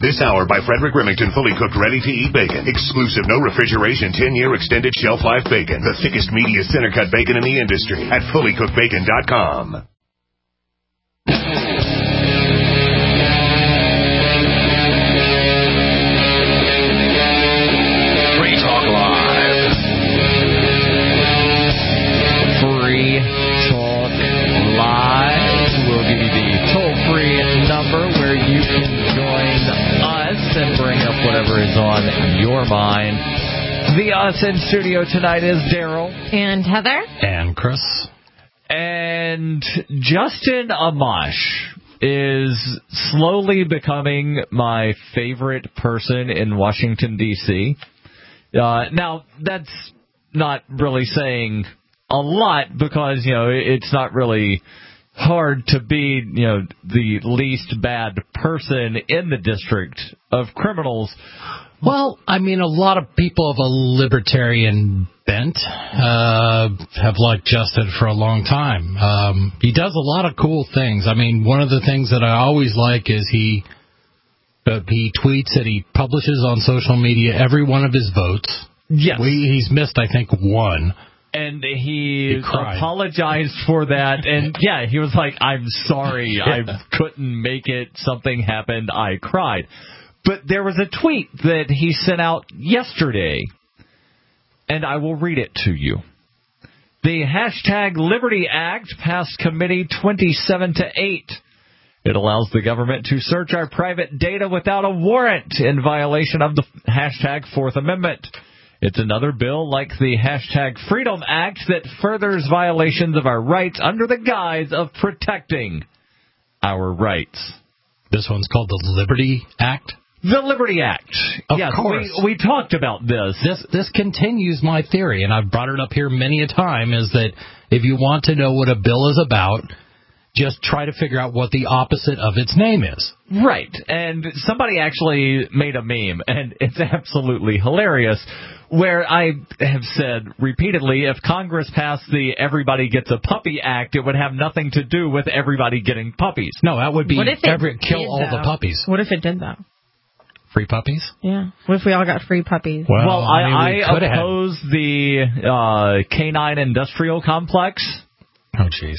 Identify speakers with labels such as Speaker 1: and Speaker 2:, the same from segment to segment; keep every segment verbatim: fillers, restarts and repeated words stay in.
Speaker 1: This hour by Frederick Remington, fully cooked, ready-to-eat bacon. Exclusive, no refrigeration, ten-year extended shelf life bacon. The thickest, meatiest, center-cut bacon in the industry at fully cooked bacon dot com.
Speaker 2: Free Talk Live.
Speaker 3: Free Talk Live. We'll give you the toll-free number where you can join us and bring up whatever is on your mind. The us in studio tonight is Daryl.
Speaker 4: And Heather.
Speaker 5: And Chris.
Speaker 3: And Justin Amash is slowly becoming my favorite person in Washington, D C Uh, now, that's not really saying a lot because, you know, it's not really hard to be, you know, the least bad person in the district of criminals.
Speaker 5: Well, I mean, a lot of people of a libertarian bent uh, have liked Justin for a long time. Um, he does a lot of cool things. I mean, one of the things that I always like is he uh, he tweets that he publishes on social media every one of his votes.
Speaker 3: Yes.
Speaker 5: We, he's missed, I think, one.
Speaker 3: And he,
Speaker 5: he
Speaker 3: apologized for that. And, yeah, he was like, I'm sorry. I couldn't make it. Something happened. I cried. But there was a tweet that he sent out yesterday, and I will read it to you. The hashtag Liberty Act passed committee twenty-seven to eight. It allows the government to search our private data without a warrant in violation of the hashtag Fourth Amendment. It's another bill like the hashtag Freedom Act that furthers violations of our rights under the guise of protecting our rights.
Speaker 5: This one's called the Liberty Act?
Speaker 3: The Liberty Act.
Speaker 5: Of
Speaker 3: yes,
Speaker 5: course.
Speaker 3: We, we talked about this.
Speaker 5: This this continues my theory, and I've brought it up here many a time, is that if you want to know what a bill is about, just try to figure out what the opposite of its name is.
Speaker 3: Right. And somebody actually made a meme, and it's absolutely hilarious, where I have said repeatedly, if Congress passed the Everybody Gets a Puppy Act, it would have nothing to do with everybody getting puppies.
Speaker 5: No, that would be
Speaker 4: what if it
Speaker 5: every, kill
Speaker 4: did,
Speaker 5: all
Speaker 4: though?
Speaker 5: the puppies.
Speaker 4: What if it did, though?
Speaker 5: Free puppies?
Speaker 4: Yeah. What if we all got free puppies?
Speaker 5: Well,
Speaker 3: well I,
Speaker 5: I, mean,
Speaker 3: I oppose had... the uh, canine industrial complex.
Speaker 5: Oh, jeez.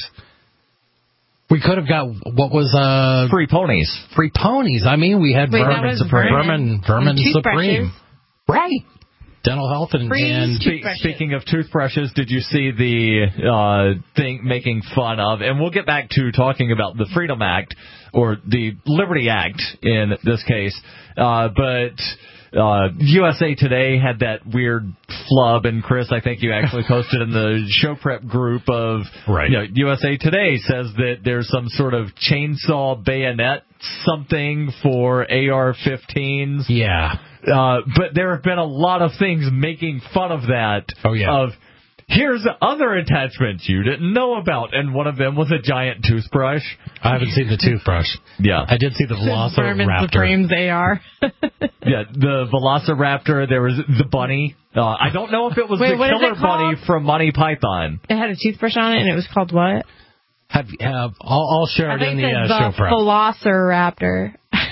Speaker 5: We could have got, what was... Uh,
Speaker 3: free ponies.
Speaker 5: Free ponies. I mean, we had
Speaker 4: Wait,
Speaker 5: Vermin
Speaker 4: Supreme.
Speaker 5: Vermin, vermin Supreme. Right. Dental health and... and
Speaker 3: Spe- speaking of toothbrushes, did you see the uh, thing making fun of... And we'll get back to talking about the Freedom Act, or the Liberty Act in this case. Uh, but uh, U S A Today had that weird flub, and Chris, I think you actually posted in the show prep group of...
Speaker 5: Right.
Speaker 3: You know, U S A Today says that there's some sort of chainsaw bayonet something for A R fifteens.
Speaker 5: Yeah.
Speaker 3: Uh, but there have been a lot of things making fun of that.
Speaker 5: Oh, yeah.
Speaker 3: Of, here's other attachments you didn't know about, and one of them was a giant toothbrush.
Speaker 5: I haven't seen the toothbrush.
Speaker 3: Yeah.
Speaker 5: I did see the Velociraptor.
Speaker 4: Supremes they are.
Speaker 3: Yeah, the Velociraptor, there was the bunny. Uh, I don't know if it was
Speaker 4: Wait,
Speaker 3: the killer bunny from Monty Python.
Speaker 4: It had a toothbrush on it, and it was called what?
Speaker 5: Have, have I'll, I'll share
Speaker 4: I
Speaker 5: it
Speaker 4: think
Speaker 5: in the,
Speaker 4: it's
Speaker 5: uh,
Speaker 4: the
Speaker 5: show prep.
Speaker 4: Velociraptor.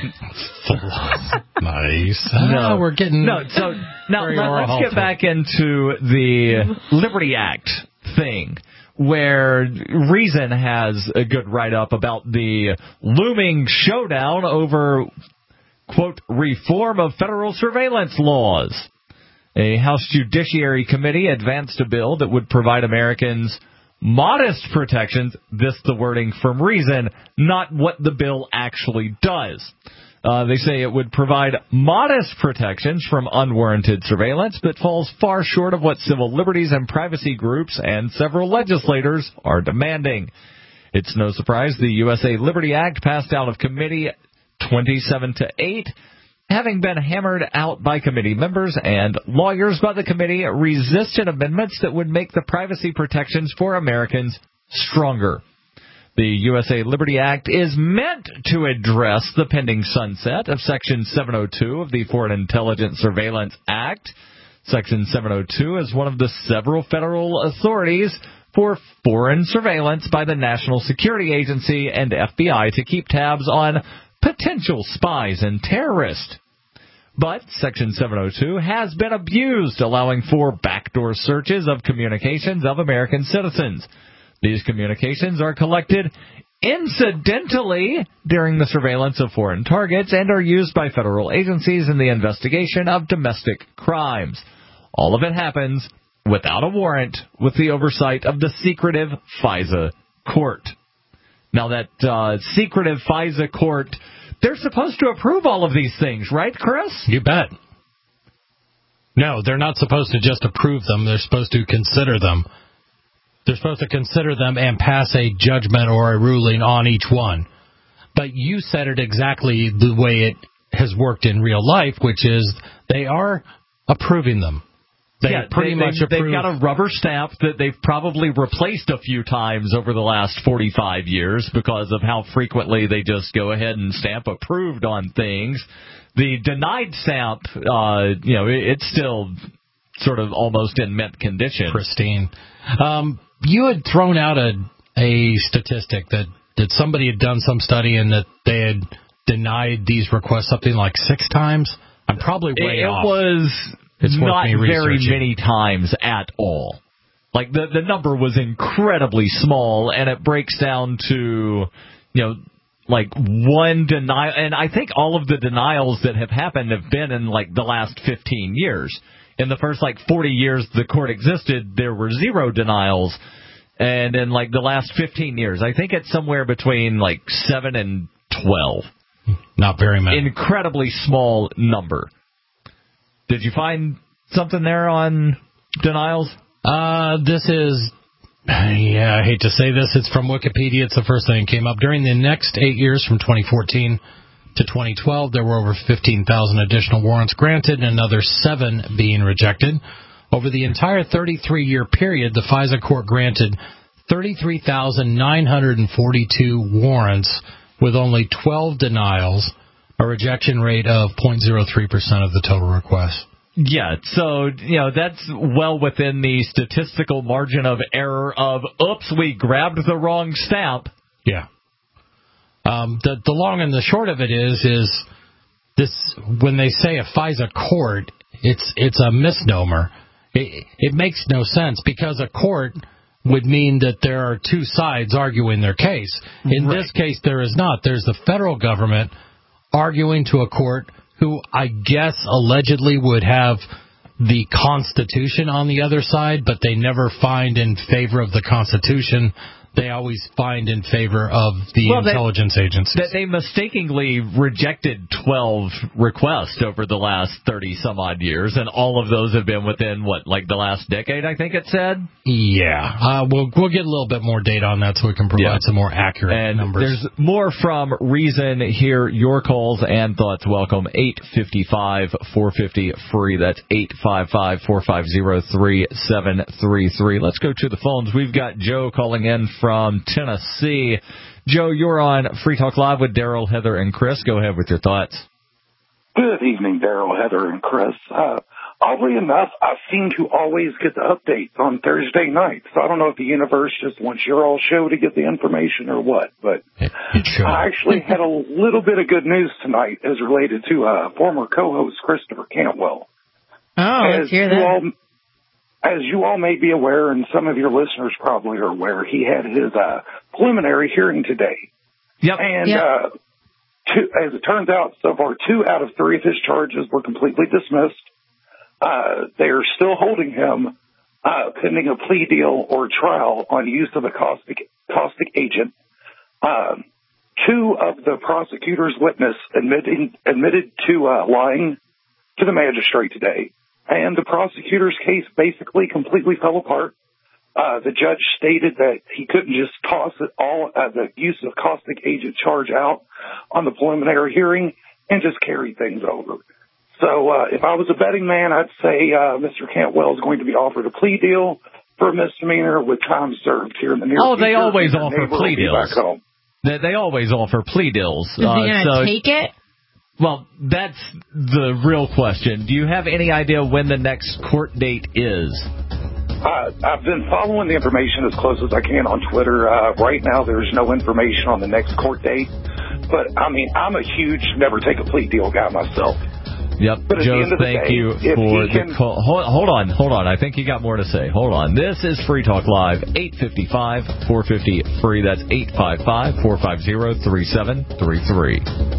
Speaker 5: Nice.
Speaker 3: No,
Speaker 5: ah, we're getting
Speaker 3: no. So now let, let's get back into the Liberty Act thing, where Reason has a good write-up about the looming showdown over, quote, reform of federal surveillance laws. A House Judiciary Committee advanced a bill that would provide Americans modest protections. This the wording from Reason, not what the bill actually does. Uh, they say it would provide modest protections from unwarranted surveillance, but falls far short of what civil liberties and privacy groups and several legislators are demanding. It's no surprise the U S A Liberty Act passed out of committee twenty-seven to eight, having been hammered out by committee members and lawyers, but the committee resisted amendments that would make the privacy protections for Americans stronger. The U S A Liberty Act is meant to address the pending sunset of Section seven oh two of the Foreign Intelligence Surveillance Act. Section seven oh two is one of the several federal authorities for foreign surveillance by the National Security Agency and F B I to keep tabs on potential spies and terrorists. But Section seven oh two has been abused, allowing for backdoor searches of communications of American citizens. These communications are collected incidentally during the surveillance of foreign targets and are used by federal agencies in the investigation of domestic crimes. All of it happens without a warrant, with the oversight of the secretive FISA court. Now, that uh, secretive FISA court, they're supposed to approve all of these things, right, Chris?
Speaker 5: You bet. No, they're not supposed to just approve them. They're supposed to consider them. They're supposed to consider them and pass a judgment or a ruling on each one. But you said it exactly the way it has worked in real life, which is they are approving them. They
Speaker 3: yeah,
Speaker 5: pretty
Speaker 3: they,
Speaker 5: much
Speaker 3: they,
Speaker 5: approve.
Speaker 3: They've got a rubber stamp that they've probably replaced a few times over the last forty-five years because of how frequently they just go ahead and stamp approved on things. The denied stamp, uh, you know, it, it's still sort of almost in mint condition.
Speaker 5: Pristine. Um, you had thrown out a, a statistic that, that somebody had done some study and that they had denied these requests something like six times. I'm probably way
Speaker 3: it,
Speaker 5: off.
Speaker 3: It was...
Speaker 5: It's
Speaker 3: not very
Speaker 5: researching.
Speaker 3: many times at all. Like, the the number was incredibly small, and it breaks down to, you know, like one denial. And I think all of the denials that have happened have been in, like, the last fifteen years. In the first, like, forty years the court existed, there were zero denials. And in, like, the last fifteen years, I think it's somewhere between, like, seven and twelve.
Speaker 5: Not very many.
Speaker 3: Incredibly small number. Did you find something there on denials?
Speaker 5: Uh, this is, yeah, I hate to say this. It's from Wikipedia. It's the first thing that came up. During the next eight years, from twenty fourteen to twenty twelve, there were over fifteen thousand additional warrants granted and another seven being rejected. Over the entire thirty-three-year period, the FISA court granted thirty-three thousand nine hundred forty-two warrants with only twelve denials, a rejection rate of zero point zero three percent of the total requests.
Speaker 3: Yeah, so, you know, that's well within the statistical margin of error of, oops, we grabbed the wrong stamp.
Speaker 5: Yeah. Um, the, the long and the short of it is, is this, when they say a FISA court, it's, it's a misnomer. It, it makes no sense because a court would mean that there are two sides arguing their case. In right. this case, there is not. There's the federal government arguing to a court who I guess allegedly would have the Constitution on the other side, but they never find in favor of the Constitution. They always find in favor of the well, intelligence
Speaker 3: they,
Speaker 5: agencies.
Speaker 3: That they mistakenly rejected twelve requests over the last thirty-some-odd years, and all of those have been within, what, like the last decade, I think it said?
Speaker 5: Yeah. Uh, we'll, we'll get a little bit more data on that so we can provide yeah. some more accurate
Speaker 3: and
Speaker 5: numbers.
Speaker 3: There's more from Reason here. Your calls and thoughts welcome. eight five five, four five zero, free. That's eight five five, four five zero, three seven three three. Let's go to the phones. We've got Joe calling in from Tennessee. Joe, you're on Free Talk Live with Daryl, Heather, and Chris. Go ahead with your thoughts.
Speaker 6: Good evening, Daryl, Heather, and Chris. Uh, oddly enough, I seem to always get the updates on Thursday nights. So I don't know if the universe just wants your all show to get the information or what, but
Speaker 5: sure.
Speaker 6: I actually had a little bit of good news tonight as related to uh, former co-host Christopher Cantwell.
Speaker 4: Oh,
Speaker 6: as
Speaker 4: let's hear that.
Speaker 6: You all, as you all may be aware, and some of your listeners probably are aware, he had his uh, preliminary hearing today.
Speaker 3: Yep.
Speaker 6: And
Speaker 4: yep.
Speaker 6: Uh, two, as it turns out, so far, two out of three of his charges were completely dismissed. Uh, they are still holding him uh, pending a plea deal or trial on use of a caustic, caustic agent. Uh, two of the prosecutor's witness admitting, admitted to uh, lying to the magistrate today. And the prosecutor's case basically completely fell apart. Uh, the judge stated that he couldn't just toss it all, uh, the use of caustic agent charge out on the preliminary hearing and just carry things over. So uh, if I was a betting man, I'd say uh, Mister Cantwell is going to be offered a plea deal for a misdemeanor with time served here in the near
Speaker 3: oh,
Speaker 6: future.
Speaker 3: Oh, they always
Speaker 6: and
Speaker 3: offer plea deals. They, they always offer plea deals.
Speaker 4: Is uh, he going to
Speaker 3: so,
Speaker 4: take it?
Speaker 3: Well, that's the real question. Do you have any idea when the next court date is?
Speaker 6: Uh, I've been following the information as close as I can on Twitter. Uh, right now, there's no information on the next court date. But, I mean, I'm a huge never take a plea deal guy myself.
Speaker 3: Yep. Joe, thank
Speaker 6: day,
Speaker 3: you for
Speaker 6: can...
Speaker 3: the call. Hold, hold on, hold on. I think you got more to say. Hold on. This is Free Talk Live, eight five five, four five zero, free. That's eight five five, four five zero, three seven three three.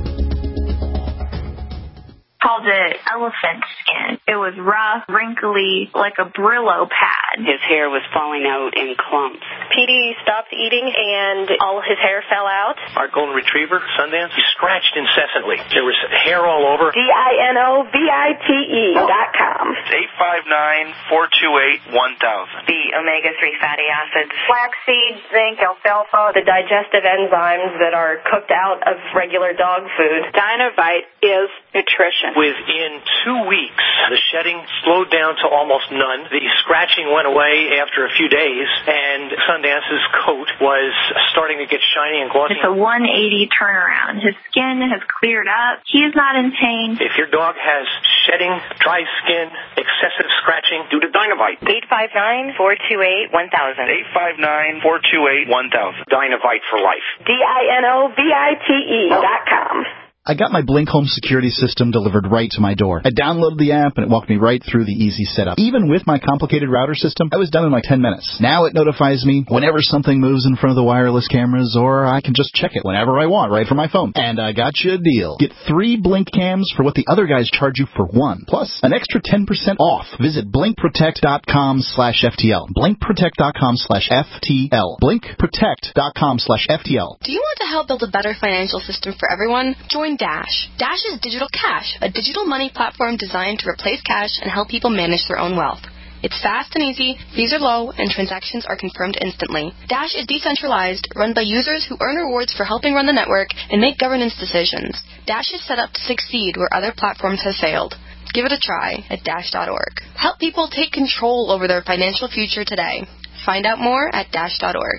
Speaker 7: Called it elephant skin. It was rough, wrinkly, like a Brillo pad.
Speaker 8: His hair was falling out in clumps.
Speaker 9: P D stopped eating and all his hair fell out.
Speaker 10: Our golden retriever, Sundance, he scratched incessantly. There was hair all over.
Speaker 9: D I N O V I T E dot com.
Speaker 11: eight five nine, four two eight, one thousand.
Speaker 8: The omega three fatty acids.
Speaker 9: Flaxseed, zinc, alfalfa, the digestive enzymes that are cooked out of regular dog food.
Speaker 8: Dynovite is nutrition.
Speaker 10: Within two weeks, the shedding slowed down to almost none. The scratching went away after a few days, and Sundance's coat was starting to get shiny and glossy.
Speaker 7: It's a one eighty turnaround. His skin has cleared up. He's not in pain.
Speaker 10: If your dog has shedding, dry skin, excessive scratching, do the Dynovite.
Speaker 9: eight five nine, four two eight, one thousand.
Speaker 11: eight five nine, four two eight, one thousand.
Speaker 10: Dynovite for life.
Speaker 9: D I N O V I T E dot com.
Speaker 12: I got my Blink Home security system delivered right to my door. I downloaded the app, and it walked me right through the easy setup. Even with my complicated router system, I was done in like ten minutes. Now it notifies me whenever something moves in front of the wireless cameras, or I can just check it whenever I want right from my phone. And I got you a deal. Get three Blink cams for what the other guys charge you for one, plus an extra ten percent off. Visit blink protect dot com slash F T L. blink protect dot com slash F T L. blink protect dot com slash F T L.
Speaker 13: Do you want to help build a better financial system for everyone? Join Dash. Dash is Digital Cash, a digital money platform designed to replace cash and help people manage their own wealth. It's fast and easy, fees are low, and transactions are confirmed instantly. Dash is decentralized, run by users who earn rewards for helping run the network and make governance decisions. Dash is set up to succeed where other platforms have failed. Give it a try at dash dot org. Help people take control over their financial future today. Find out more at dash dot org.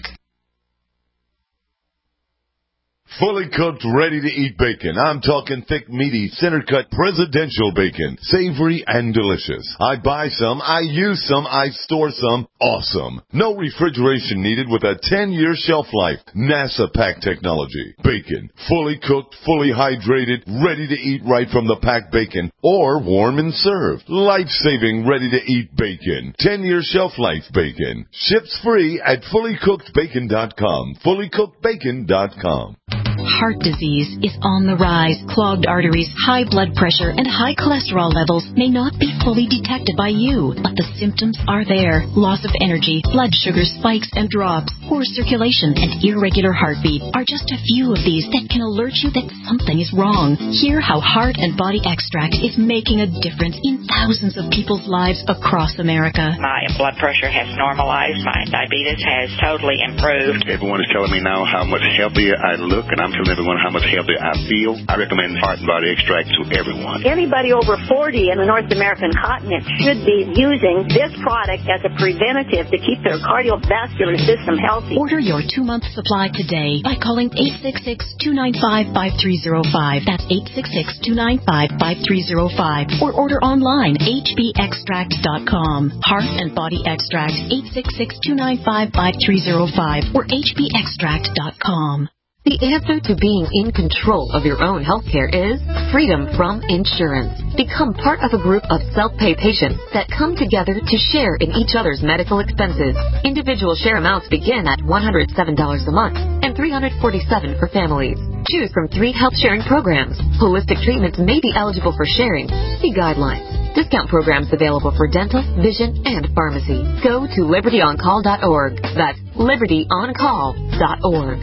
Speaker 14: Fully cooked, ready-to-eat bacon. I'm talking thick, meaty, center-cut presidential bacon. Savory and delicious. I buy some, I use some, I store some. Awesome. No refrigeration needed with a ten-year shelf life. NASA pack technology. Bacon. Fully cooked, fully hydrated, ready to eat right from the packed bacon. Or warm and served. Life-saving, ready-to-eat bacon. ten-year shelf life bacon. Ships free at fully cooked bacon dot com. fully cooked bacon dot com.
Speaker 15: Heart disease is on the rise. Clogged arteries, high blood pressure, and high cholesterol levels may not be fully detected by you, but the symptoms are there. Loss of energy, blood sugar spikes and drops, poor circulation, and irregular heartbeat are just a few of these that can alert you that something is wrong. Hear how Heart and Body Extract is making a difference in thousands of people's lives across America.
Speaker 8: My blood pressure has normalized. My diabetes has totally improved.
Speaker 16: Everyone is telling me now how much healthier I look, and I'm telling everyone how much healthier I feel. I recommend Heart and Body Extract to everyone.
Speaker 17: Anybody over forty in the North American continent should be using this product as a preventative to keep their cardiovascular system healthy.
Speaker 15: Order your two-month supply today by calling eight six six, two nine five, five three zero five. That's eight six six, two nine five, five three zero five. Or order online, H B extract dot com. Heart and Body Extract, eight six six, two nine five, five three zero five or H B extract dot com.
Speaker 18: The answer to being in control of your own healthcare is freedom from insurance. Become part of a group of self-pay patients that come together to share in each other's medical expenses. Individual share amounts begin at one hundred seven dollars a month and three hundred forty-seven dollars for families. Choose from three health sharing programs. Holistic treatments may be eligible for sharing. See guidelines. Discount programs available for dental, vision, and pharmacy. Go to liberty on call dot org. That's liberty on call dot org.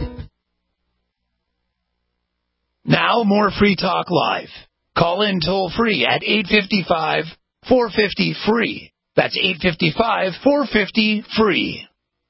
Speaker 19: Now more Free Talk Live. Call in toll free at eight five five, four five zero, free. That's eight five five, four five zero, free.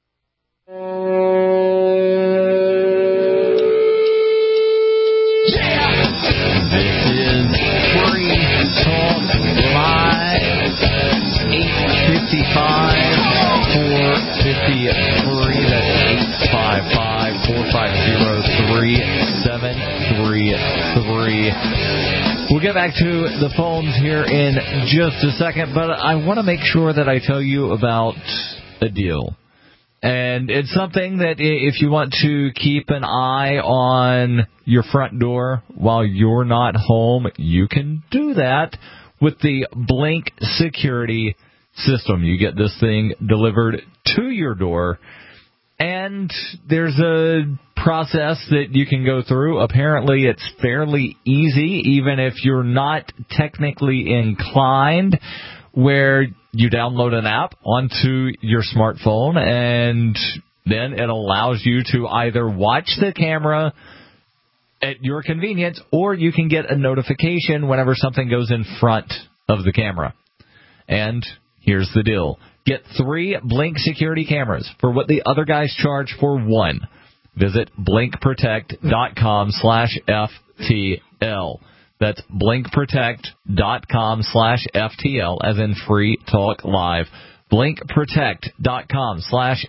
Speaker 3: Yeah! This is Free Talk Live. eight five five, four five zero, free. That's eight five five, four five zero, three seven three three. We'll get back to the phones here in just a second, but I want to make sure that I tell you about a deal. And it's something that if you want to keep an eye on your front door while you're not home, you can do that with the Blink security system. You get this thing delivered to your door, and there's a process that you can go through. Apparently, it's fairly easy, even if you're not technically inclined, where you download an app onto your smartphone, and then it allows you to either watch the camera at your convenience, or you can get a notification whenever something goes in front of the camera. And here's the deal. Get three Blink security cameras for what the other guys charge for one. Visit blinkprotect.com slash FTL. That's blinkprotect.com slash FTL, as in Free Talk Live. blinkprotect.com slash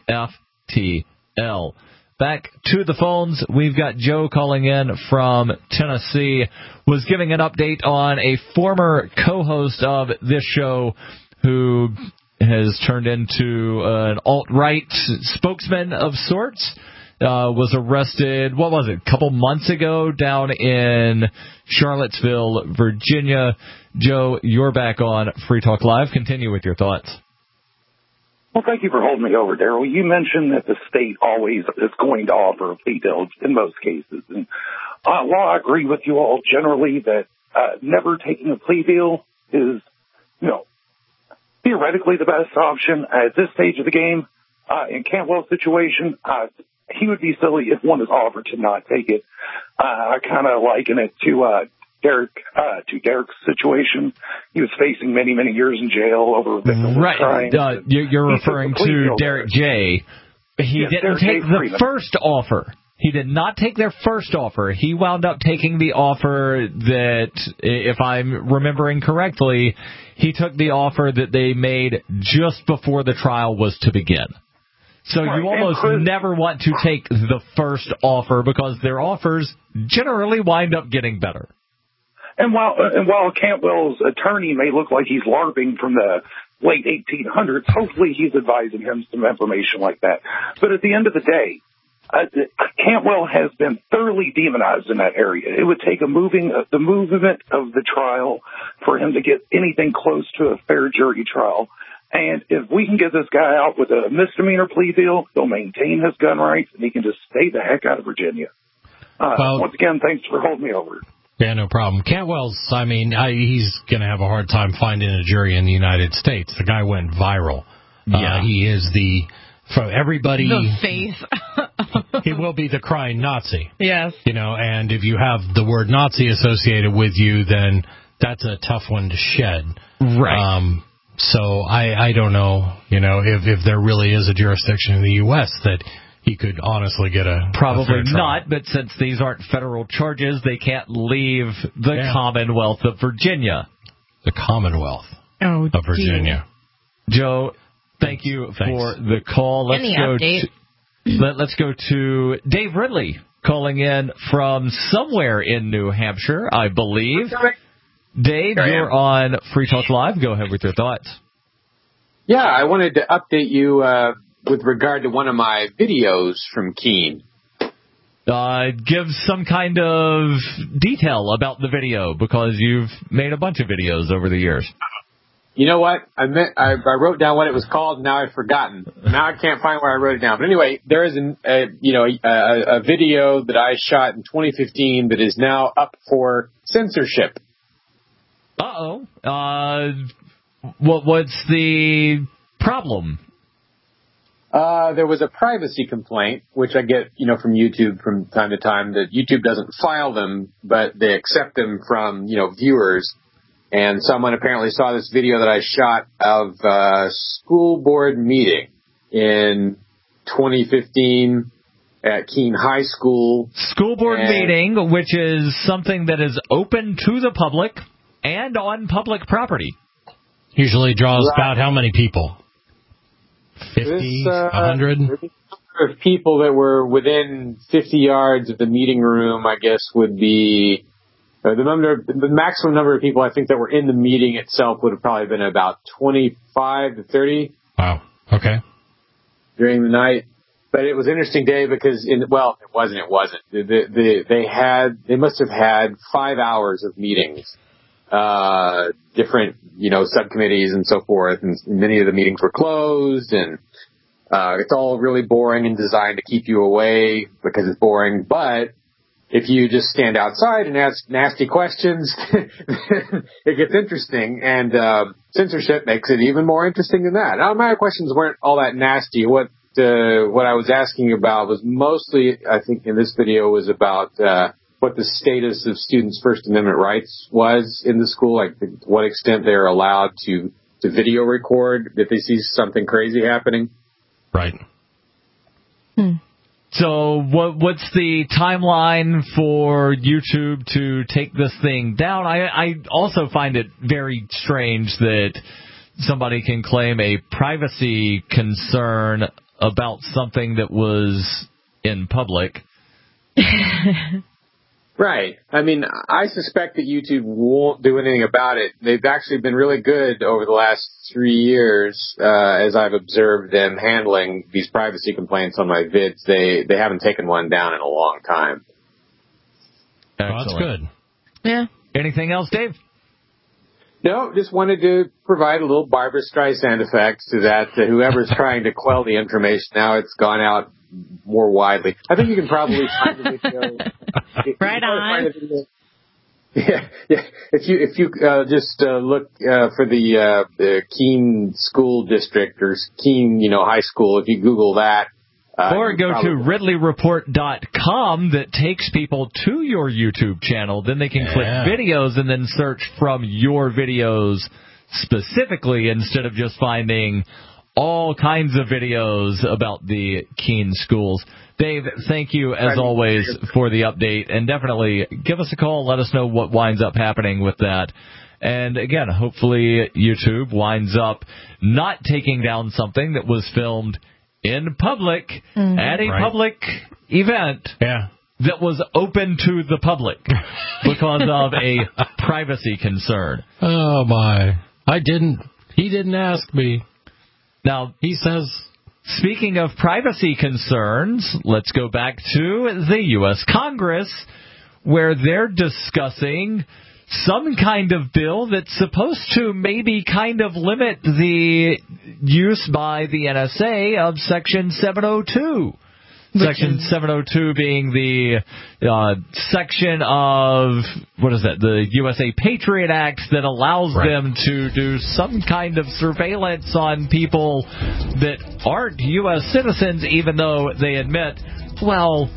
Speaker 3: FTL. Back to the phones. We've got Joe calling in from Tennessee. Was giving an update on a former co-host of this show who has turned into an alt-right spokesman of sorts. Uh, was arrested, what was it, a couple months ago down in Charlottesville, Virginia. Joe, you're back on Free Talk Live. Continue with your thoughts.
Speaker 6: Well, thank you for holding me over, Daryl. You mentioned that the state always is going to offer a plea deal in most cases. And uh, while I agree with you all generally that uh, never taking a plea deal is, you know, theoretically the best option at this stage of the game, uh, in Cantwell's situation, uh, he would be silly if one is offered to not take it. Uh, I kind of liken it to uh, Derek, uh, to Derek's situation. He was facing many, many years in jail over victimless
Speaker 3: right.
Speaker 6: crimes.
Speaker 3: Uh, you're referring to Derek J. He
Speaker 6: yes,
Speaker 3: didn't
Speaker 6: Derek
Speaker 3: take
Speaker 6: J.
Speaker 3: the
Speaker 6: Freeman.
Speaker 3: first offer. He did not take their first offer. He wound up taking the offer that, if I'm remembering correctly, he took the offer that they made just before the trial was to begin. So right. you almost Chris, never want to take the first offer because their offers generally wind up getting better.
Speaker 6: And while and while Cantwell's attorney may look like he's LARPing from the late eighteen hundreds, hopefully he's advising him some information like that. But at the end of the day, uh, Cantwell has been thoroughly demonized in that area. It would take a moving uh, the movement of the trial for him to get anything close to a fair jury trial. And if we can get this guy out with a misdemeanor plea deal, he'll maintain his gun rights, and he can just stay the heck out of Virginia. Uh, well, once again, thanks for holding me over.
Speaker 5: Yeah, no problem. Cantwell's, I mean, I, he's going to have a hard time finding a jury in the United States. The guy went viral. Yeah. Uh, he is the, from everybody.
Speaker 4: The face.
Speaker 5: He will be the crying Nazi.
Speaker 4: Yes.
Speaker 5: You know, and if you have the word Nazi associated with you, then that's a tough one to shed.
Speaker 3: Right.
Speaker 5: Um, So I, I don't know, you know, if, if there really is a jurisdiction in the U S that he could honestly get a
Speaker 3: Probably
Speaker 5: a
Speaker 3: not, but since these aren't federal charges, they can't leave the yeah. Commonwealth of Virginia.
Speaker 5: The Commonwealth
Speaker 4: oh,
Speaker 5: of Virginia.
Speaker 4: Geez.
Speaker 3: Joe, thank you
Speaker 5: Thanks.
Speaker 3: for the call. Let's
Speaker 4: Any
Speaker 3: go
Speaker 4: update?
Speaker 3: to, let, let's go to Dave Ridley calling in from somewhere in New Hampshire, I believe. Dave, you're on Free Talk Live. Go ahead with your thoughts.
Speaker 20: Yeah, I wanted to update you uh, with regard to one of my videos from Keene.
Speaker 3: Uh, give some kind of detail about the video, because you've made a bunch of videos over the years.
Speaker 20: You know what? I meant, I, I wrote down what it was called, and now I've forgotten. Now I can't find where I wrote it down. But anyway, there is an, a, you know, a, a video that I shot in twenty fifteen that is now up for censorship.
Speaker 3: Uh-oh. Uh, what, what's the problem?
Speaker 20: Uh, there was a privacy complaint, which I get, you know, from YouTube from time to time, that YouTube doesn't file them, but they accept them from, you know, viewers. And someone apparently saw this video that I shot of a school board meeting in twenty fifteen at Keene High School.
Speaker 3: School board and meeting, which is something that is open to the public and on public property.
Speaker 5: Usually draws right. about how many people? fifty,
Speaker 20: this, uh,
Speaker 5: one hundred?
Speaker 20: The number of people that were within fifty yards of the meeting room, I guess, would be uh, the number. The maximum number of people I think that were in the meeting itself would have probably been about twenty-five to thirty.
Speaker 5: Wow. Okay.
Speaker 20: during the night. But it was an interesting day because, in well, it wasn't. It wasn't. The, the, they had. They must have had five hours of meetings, uh, different, you know, subcommittees and so forth. And many of the meetings were closed, and uh, it's all really boring and designed to keep you away because it's boring. But if you just stand outside and ask nasty questions, it gets interesting. And uh, censorship makes it even more interesting than that. Now, my questions weren't all that nasty. What Uh, what I was asking about was mostly, I think in this video, was about uh, what the status of students' First Amendment rights was in the school, like to what extent they're allowed to, to video record if they see something crazy happening.
Speaker 5: Right.
Speaker 3: Hmm. So what what's the timeline for YouTube to take this thing down? I, I also find it very strange that somebody can claim a privacy concern about something that was in public.
Speaker 20: Right. I mean, I suspect that YouTube won't do anything about it. They've actually been really good over the last three years, uh, as I've observed them handling these privacy complaints on my vids. They they haven't taken one down in a long time.
Speaker 3: Well, that's good.
Speaker 4: Yeah.
Speaker 3: Anything else, Dave?
Speaker 20: No, just wanted to provide a little Barbra Streisand effect so that uh, whoever's trying to quell the information, now it's gone out more widely. I think you can probably find the video.
Speaker 4: Right on.
Speaker 20: Video. Yeah, yeah. If you if you uh, just uh, look uh, for the, uh, the Keene School District or Keene, you know, High School, if you Google that. Uh,
Speaker 3: or go to Ridley Report dot com that takes people to your YouTube channel. Then they can
Speaker 5: yeah.
Speaker 3: click videos and then search from your videos specifically instead of just finding all kinds of videos about the Keene schools. Dave, thank you as always for the update, and definitely give us a call. Let us know what winds up happening with that. And again, hopefully YouTube winds up not taking down something that was filmed in public, mm-hmm. at a right. public event
Speaker 5: yeah.
Speaker 3: that was open to the public because of a privacy concern.
Speaker 5: Oh, my. I didn't. He didn't ask me.
Speaker 3: Now,
Speaker 5: he says,
Speaker 3: speaking of privacy concerns, let's go back to the U S Congress, where they're discussing some kind of bill that's supposed to maybe kind of limit the use by the N S A of Section seven oh two. Section seven oh two being the uh, section of, what is that, the U S A Patriot Act that allows right. them to do some kind of surveillance on people that aren't U S citizens, even though they admit, well,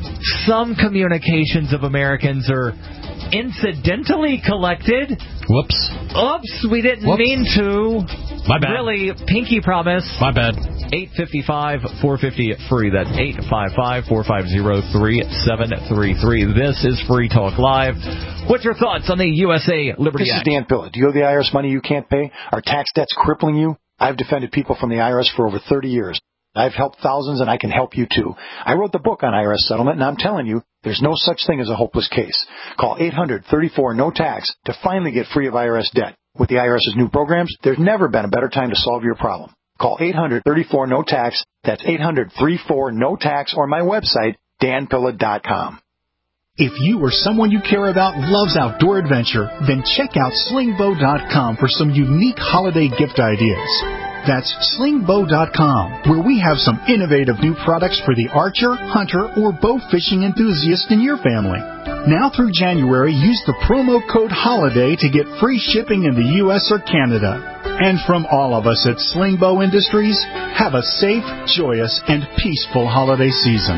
Speaker 3: some communications of Americans are incidentally collected.
Speaker 5: Whoops.
Speaker 3: Oops, we didn't
Speaker 5: Whoops.
Speaker 3: mean to.
Speaker 5: My bad.
Speaker 3: Really, pinky promise.
Speaker 5: My bad.
Speaker 3: eight five five, four five zero, free. That's eight five five, four five zero, three seven three three. This is Free Talk Live. What's your thoughts on the U S A Liberty
Speaker 21: this
Speaker 3: Act?
Speaker 21: This is Dan Pilla. Do you owe the I R S money you can't pay? Are tax debts crippling you? I've defended people from the I R S for over thirty years. I've helped thousands, and I can help you, too. I wrote the book on I R S settlement, and I'm telling you, there's no such thing as a hopeless case. Call eight hundred, thirty-four, no tax to finally get free of I R S debt. With the IRS's new programs, there's never been a better time to solve your problem. Call eight hundred, thirty-four, no tax. That's eight hundred, thirty-four, no tax, or my website, dan pilla dot com.
Speaker 22: If you or someone you care about loves outdoor adventure, then check out sling bow dot com for some unique holiday gift ideas. That's sling bow dot com, where we have some innovative new products for the archer, hunter, or bow fishing enthusiast in your family. Now through January, use the promo code HOLIDAY to get free shipping in the U S or Canada. And from all of us at Sling Bow Industries, have a safe, joyous, and peaceful holiday season.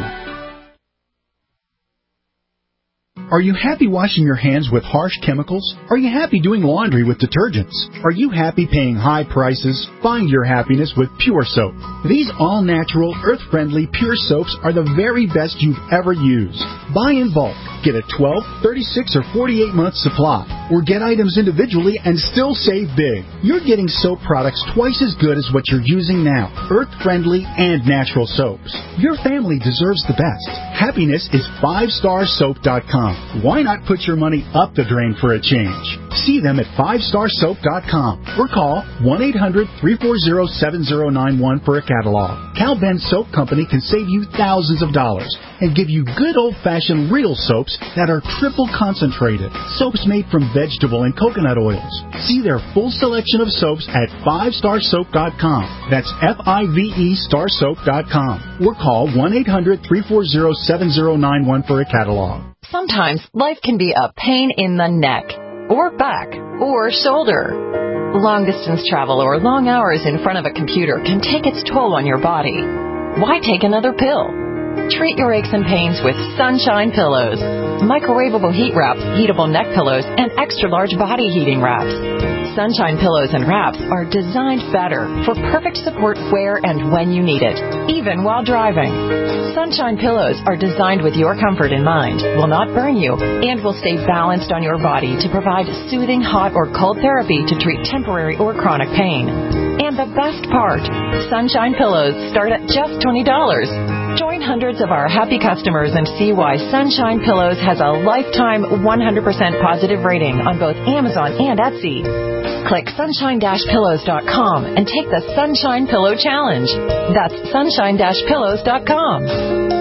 Speaker 22: Are you happy washing your hands with harsh chemicals? Are you happy doing laundry with detergents? Are you happy paying high prices? Find your happiness with Pure Soap. These all-natural, earth-friendly Pure Soaps are the very best you've ever used. Buy in bulk. Get a twelve, thirty-six, or forty-eight month supply. Or get items individually and still save big. You're getting soap products twice as good as what you're using now. Earth-friendly and natural soaps. Your family deserves the best. Happiness is five star soap dot com. Why not put your money up the drain for a change? See them at five star soap dot com or call one eight hundred, three four zero, seven zero nine one for a catalog. Cal Ben Soap Company can save you thousands of dollars and give you good old-fashioned real soaps that are triple concentrated. Soaps made from vegetable and coconut oils. See their full selection of soaps at five star soap dot com. That's F I V E star soap dot com. Or call one eight hundred, three four zero, seven zero nine one for a catalog.
Speaker 1: Sometimes life can be a pain in the neck, or back, or shoulder. Long-distance travel or long hours in front of a computer can take its toll on your body. Why take another pill? Treat your aches and pains with Sunshine Pillows. Microwavable heat wraps, heatable neck pillows, and extra-large body heating wraps. Sunshine Pillows and wraps are designed better for perfect support where and when you need it, even while driving. Sunshine Pillows are designed with your comfort in mind, will not burn you, and will stay balanced on your body to provide soothing hot or cold therapy to treat temporary or chronic pain. And the best part, Sunshine Pillows start at just twenty dollars. Join hundreds of our happy customers and see why Sunshine Pillows has a lifetime one hundred percent positive rating on both Amazon and Etsy. Click sunshine dash pillows dot com and take the Sunshine Pillow Challenge. That's sunshine dash pillows dot com.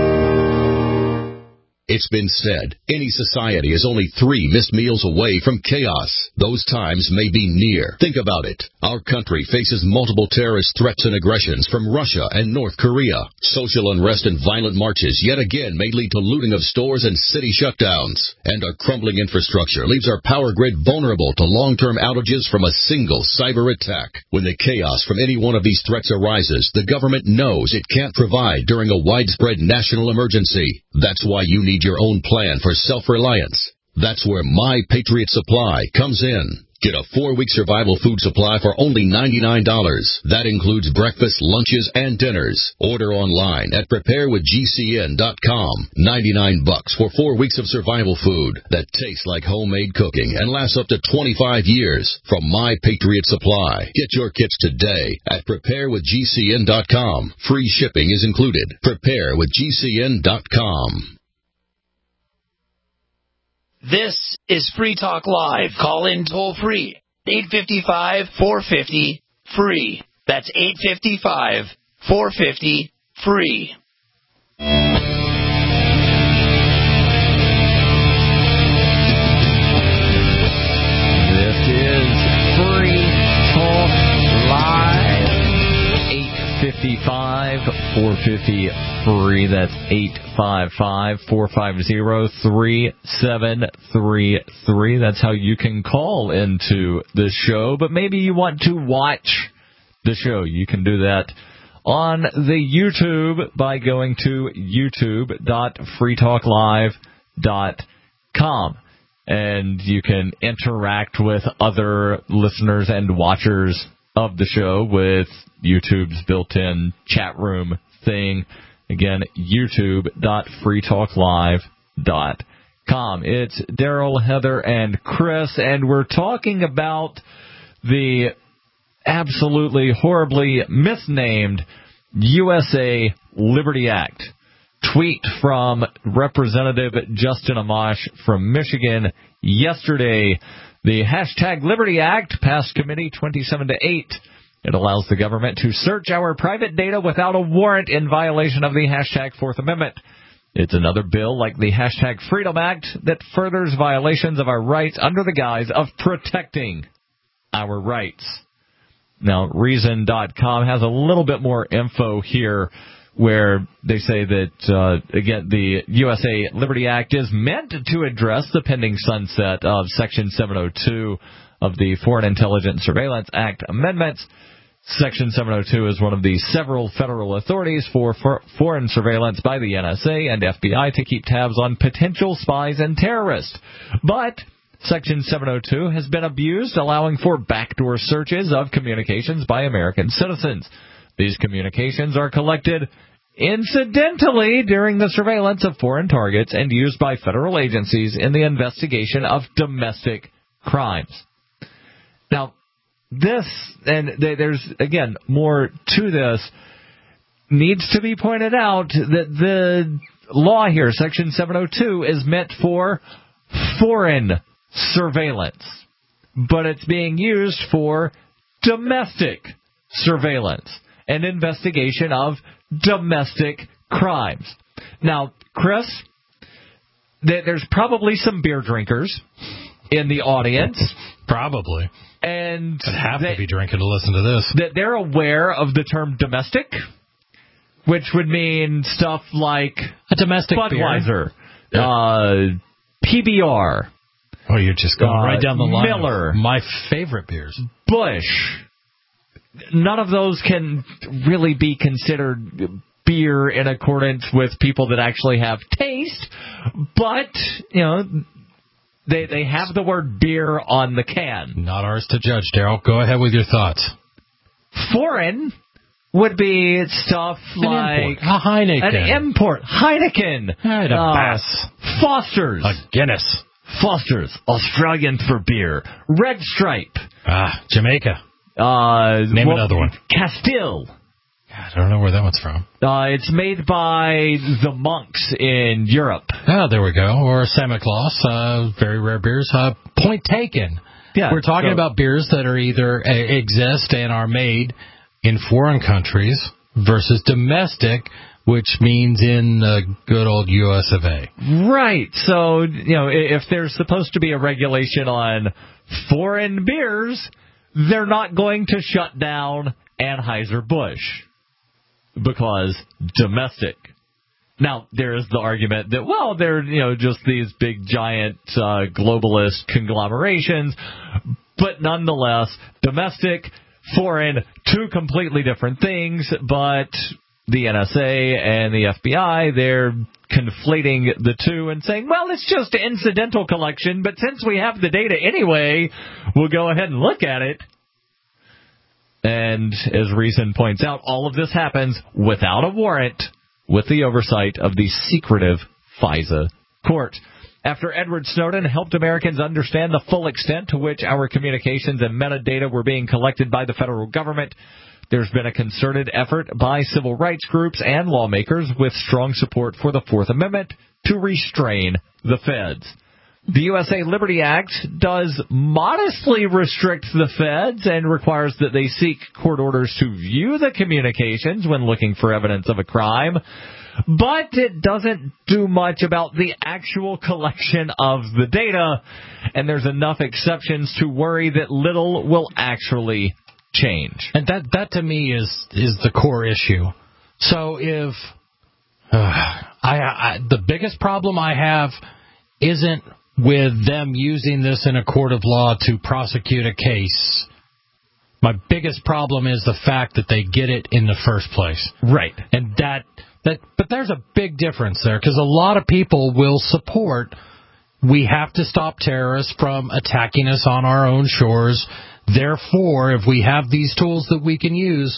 Speaker 2: It's been said, any society is only three missed meals away from chaos. Those times may be near. Think about it. Our country faces multiple terrorist threats and aggressions from Russia and North Korea. Social unrest and violent marches yet again may lead to looting of stores and city shutdowns. And our crumbling infrastructure leaves our power grid vulnerable to long-term outages from a single cyber attack. When the chaos from any one of these threats arises, the government knows it can't provide during a widespread national emergency. That's why you need your own plan for self-reliance. That's where My Patriot Supply comes in. Get a four-week survival food supply for only ninety-nine dollars. That includes breakfast, lunches, and dinners. Order online at prepare with G C N dot com. ninety-nine bucks for four weeks of survival food that tastes like homemade cooking and lasts up to twenty-five years from My Patriot Supply. Get your kits today at prepare with G C N dot com. Free shipping is included. prepare with G C N dot com.
Speaker 19: This is Free Talk Live. Call in toll free. eight five five, four five zero, free. That's eight five five, four five zero, free.
Speaker 3: This is Free Talk Live. eight five five, four five zero, free. That's eight five five, four five zero, three seven three three. That's how you can call into the show. But maybe you want to watch the show. You can do that on the YouTube by going to youtube dot free talk live dot com. And you can interact with other listeners and watchers of the show with YouTube's built-in chat room thing. Again, youtube dot free talk live dot com. It's Daryl, Heather, and Chris, and we're talking about the absolutely horribly misnamed U S A Liberty Act. Tweet from Representative Justin Amash from Michigan yesterday. The hashtag Liberty Act passed committee twenty-seven to eight. It allows the government to search our private data without a warrant in violation of the hashtag Fourth Amendment. It's another bill like the hashtag Freedom Act that furthers violations of our rights under the guise of protecting our rights. Now, Reason dot com has a little bit more info here where they say that, uh, again, the U S A Liberty Act is meant to address the pending sunset of Section seven oh two of the Foreign Intelligence Surveillance Act amendments. Section seven oh two is one of the several federal authorities for, for foreign surveillance by the N S A and F B I to keep tabs on potential spies and terrorists. But Section seven oh two has been abused, allowing for backdoor searches of communications by American citizens. These communications are collected incidentally during the surveillance of foreign targets and used by federal agencies in the investigation of domestic crimes. Now, this, and there's, again, more to this, needs to be pointed out that the law here, Section seven oh two, is meant for foreign surveillance. but it's being used for domestic surveillance and investigation of domestic crimes. Now, Chris, th- there's probably some beer drinkers in the audience.
Speaker 5: Probably.
Speaker 3: And
Speaker 5: I'd have
Speaker 3: they,
Speaker 5: to be drinking to listen to this.
Speaker 3: That they're aware of the term domestic, which would mean stuff like
Speaker 5: a domestic
Speaker 3: Budweiser,
Speaker 5: beer.
Speaker 3: Uh, P B R.
Speaker 5: Oh, you're just going
Speaker 3: uh,
Speaker 5: right down the line.
Speaker 3: Miller.
Speaker 5: My favorite beers.
Speaker 3: Busch. None of those can really be considered beer in accordance with people that actually have taste, but, you know, they they have the word beer on the can.
Speaker 5: Not ours to judge, Daryl. Go ahead with your thoughts.
Speaker 3: Foreign would be stuff
Speaker 5: an
Speaker 3: like
Speaker 5: import. a Heineken,
Speaker 3: an import, Heineken,
Speaker 5: and a
Speaker 3: uh,
Speaker 5: Bass,
Speaker 3: Foster's,
Speaker 5: a Guinness,
Speaker 3: Foster's, Australian for beer, Red Stripe,
Speaker 5: ah, Jamaica.
Speaker 3: Uh,
Speaker 5: Name
Speaker 3: well,
Speaker 5: another one.
Speaker 3: Castile.
Speaker 5: I don't know where that one's from.
Speaker 3: Uh, it's made by the monks in Europe.
Speaker 5: Oh, there we go. Or Santa Claus, uh, very rare beers. Uh, point taken.
Speaker 3: Yeah,
Speaker 5: We're talking
Speaker 3: so,
Speaker 5: about beers that are either uh, exist and are made in foreign countries versus domestic, which means in the good old U S of A.
Speaker 3: Right. So, you know, if there's supposed to be a regulation on foreign beers, they're not going to shut down Anheuser-Busch because domestic. Now, there's the argument that, well, they're, you know, just these big, giant, uh, globalist conglomerations, but nonetheless, domestic, foreign, two completely different things, but the N S A and the F B I, they're conflating the two and saying, well, it's just incidental collection, but since we have the data anyway, we'll go ahead and look at it. And as Reason points out, all of this happens without a warrant, with the oversight of the secretive FISA court. After Edward Snowden helped Americans understand the full extent to which our communications and metadata were being collected by the federal government, there's been a concerted effort by civil rights groups and lawmakers with strong support for the Fourth Amendment to restrain the feds. The U S A Liberty Act does modestly restrict the feds and requires that they seek court orders to view the communications when looking for evidence of a crime, but it doesn't do much about the actual collection of the data, and there's enough exceptions to worry that little will actually change.
Speaker 5: And that, that to me is, is the core issue. So if uh, I, I the biggest problem I have isn't with them using this in a court of law to prosecute a case. My biggest problem is the fact that they get it in the first place.
Speaker 3: Right.
Speaker 5: And that, that, but there's a big difference there, because a lot of people will support, we have to stop terrorists from attacking us on our own shores. Therefore, if we have these tools that we can use,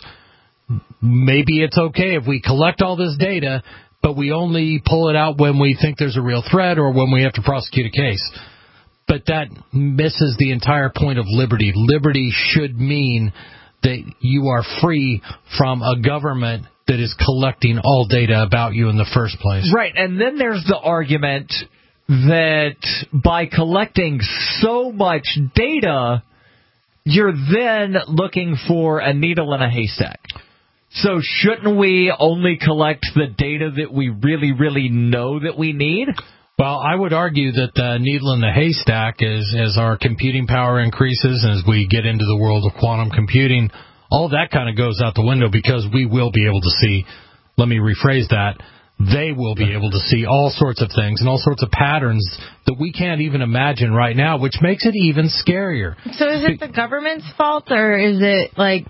Speaker 5: maybe it's okay if we collect all this data, but we only pull it out when we think there's a real threat or when we have to prosecute a case. But that misses the entire point of liberty. Liberty should mean that you are free from a government that is collecting all data about you in the first place.
Speaker 3: Right, and then there's the argument that by collecting so much data, you're then looking for a needle in a haystack. So shouldn't we only collect the data that we really, really know that we need?
Speaker 5: Well, I would argue that the needle in the haystack is as our computing power increases and as we get into the world of quantum computing, all that kind of goes out the window, because we will be able to see, let me rephrase that, they will be able to see all sorts of things and all sorts of patterns that we can't even imagine right now, which makes it even scarier.
Speaker 4: So is it the government's fault, or is it like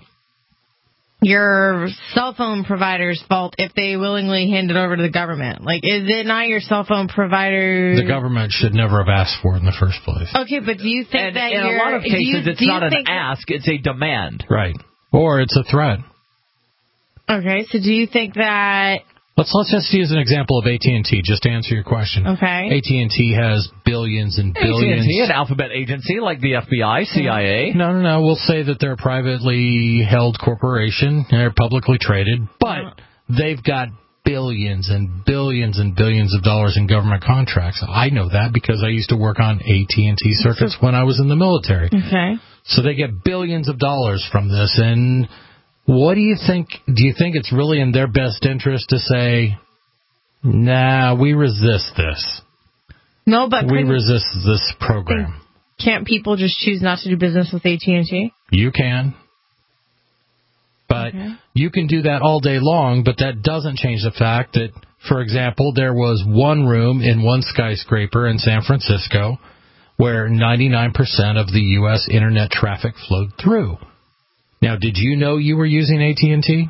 Speaker 4: your cell phone provider's fault if they willingly hand it over to the government? Like, is it not your cell phone provider?
Speaker 5: The government should never have asked for it in the first place.
Speaker 4: Okay, but do you think
Speaker 3: and
Speaker 4: that
Speaker 3: in
Speaker 4: you're...
Speaker 3: a lot of cases,
Speaker 4: you,
Speaker 3: it's not an ask, it's a demand.
Speaker 5: Right. Or it's a threat.
Speaker 4: Okay, so do you think that...
Speaker 5: Let's let's just use an example of A T and T, just to answer your question.
Speaker 4: Okay.
Speaker 5: A T and T has billions and billions.
Speaker 3: A T and T, an alphabet agency like the F B I, C I A.
Speaker 5: No, no, no. We'll say that they're a privately held corporation. They're publicly traded, but they've got billions and billions and billions of dollars in government contracts. I know that because I used to work on A T and T circuits when I was in the military.
Speaker 4: Okay.
Speaker 5: So they get billions of dollars from this. And what do you think? Do you think it's really in their best interest to say, nah, we resist this?
Speaker 4: No, but
Speaker 5: we resist this program.
Speaker 4: Can't people just choose not to do business with A T and T?
Speaker 5: You can. But okay. You can do that all day long, but that doesn't change the fact that, for example, there was one room in one skyscraper in San Francisco where ninety-nine percent of the U S internet traffic flowed through. Now, did you know you were using A T and T?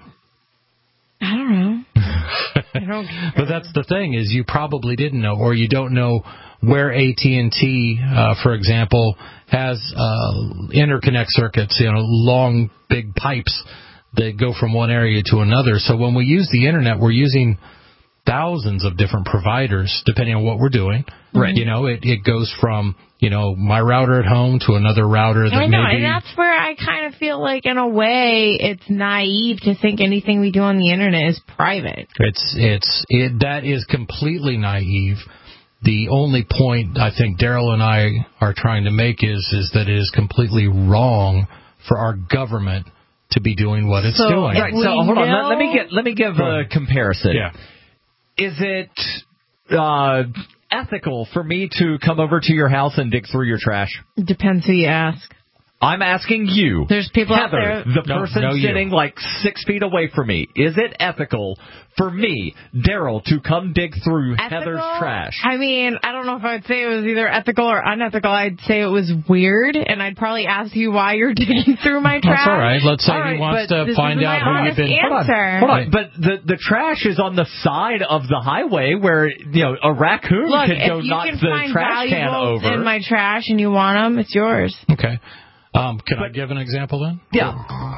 Speaker 4: I don't know. I don't care.
Speaker 5: But that's the thing, is you probably didn't know, or you don't know where A T and T, uh, for example, has uh, interconnect circuits, you know, long, big pipes that go from one area to another. So when we use the internet, we're using thousands of different providers, depending on what we're doing. Right. You know, it, it goes from, you know, my router at home to another router that
Speaker 4: I know,
Speaker 5: may be...
Speaker 4: and that's where I kind of feel like, in a way, it's naive to think anything we do on the internet is private.
Speaker 5: It's, it's, it, that is completely naive. The only point I think Daryl and I are trying to make is, is that it is completely wrong for our government to be doing what it's
Speaker 4: so
Speaker 5: doing.
Speaker 3: Right. So hold on. Let, let me get let me give a comparison.
Speaker 5: Yeah.
Speaker 3: Is it uh, ethical for me to come over to your house and dig through your trash?
Speaker 4: Depends who you ask.
Speaker 3: I'm asking you.
Speaker 4: There's people
Speaker 3: Heather,
Speaker 4: out there.
Speaker 3: the
Speaker 5: no,
Speaker 3: person
Speaker 5: no,
Speaker 3: sitting like six feet away from me. Is it ethical for me, Daryl, to come dig through
Speaker 4: Ethical?
Speaker 3: Heather's trash?
Speaker 4: I mean, I don't know if I would say it was either ethical or unethical. I'd say it was weird, and I'd probably ask you why you're digging through my trash.
Speaker 5: That's all right. Let's say
Speaker 4: all
Speaker 5: he
Speaker 4: right,
Speaker 5: wants to find out who you've been...
Speaker 4: Answer.
Speaker 3: Hold on. Hold on. But the, the trash is on the side of the highway where, you know, a raccoon
Speaker 4: Look,
Speaker 3: could go knock
Speaker 4: the
Speaker 3: trash can over.
Speaker 4: In my trash and you want them, it's yours.
Speaker 5: Okay. Um, can but, I give an example then?
Speaker 3: Yeah.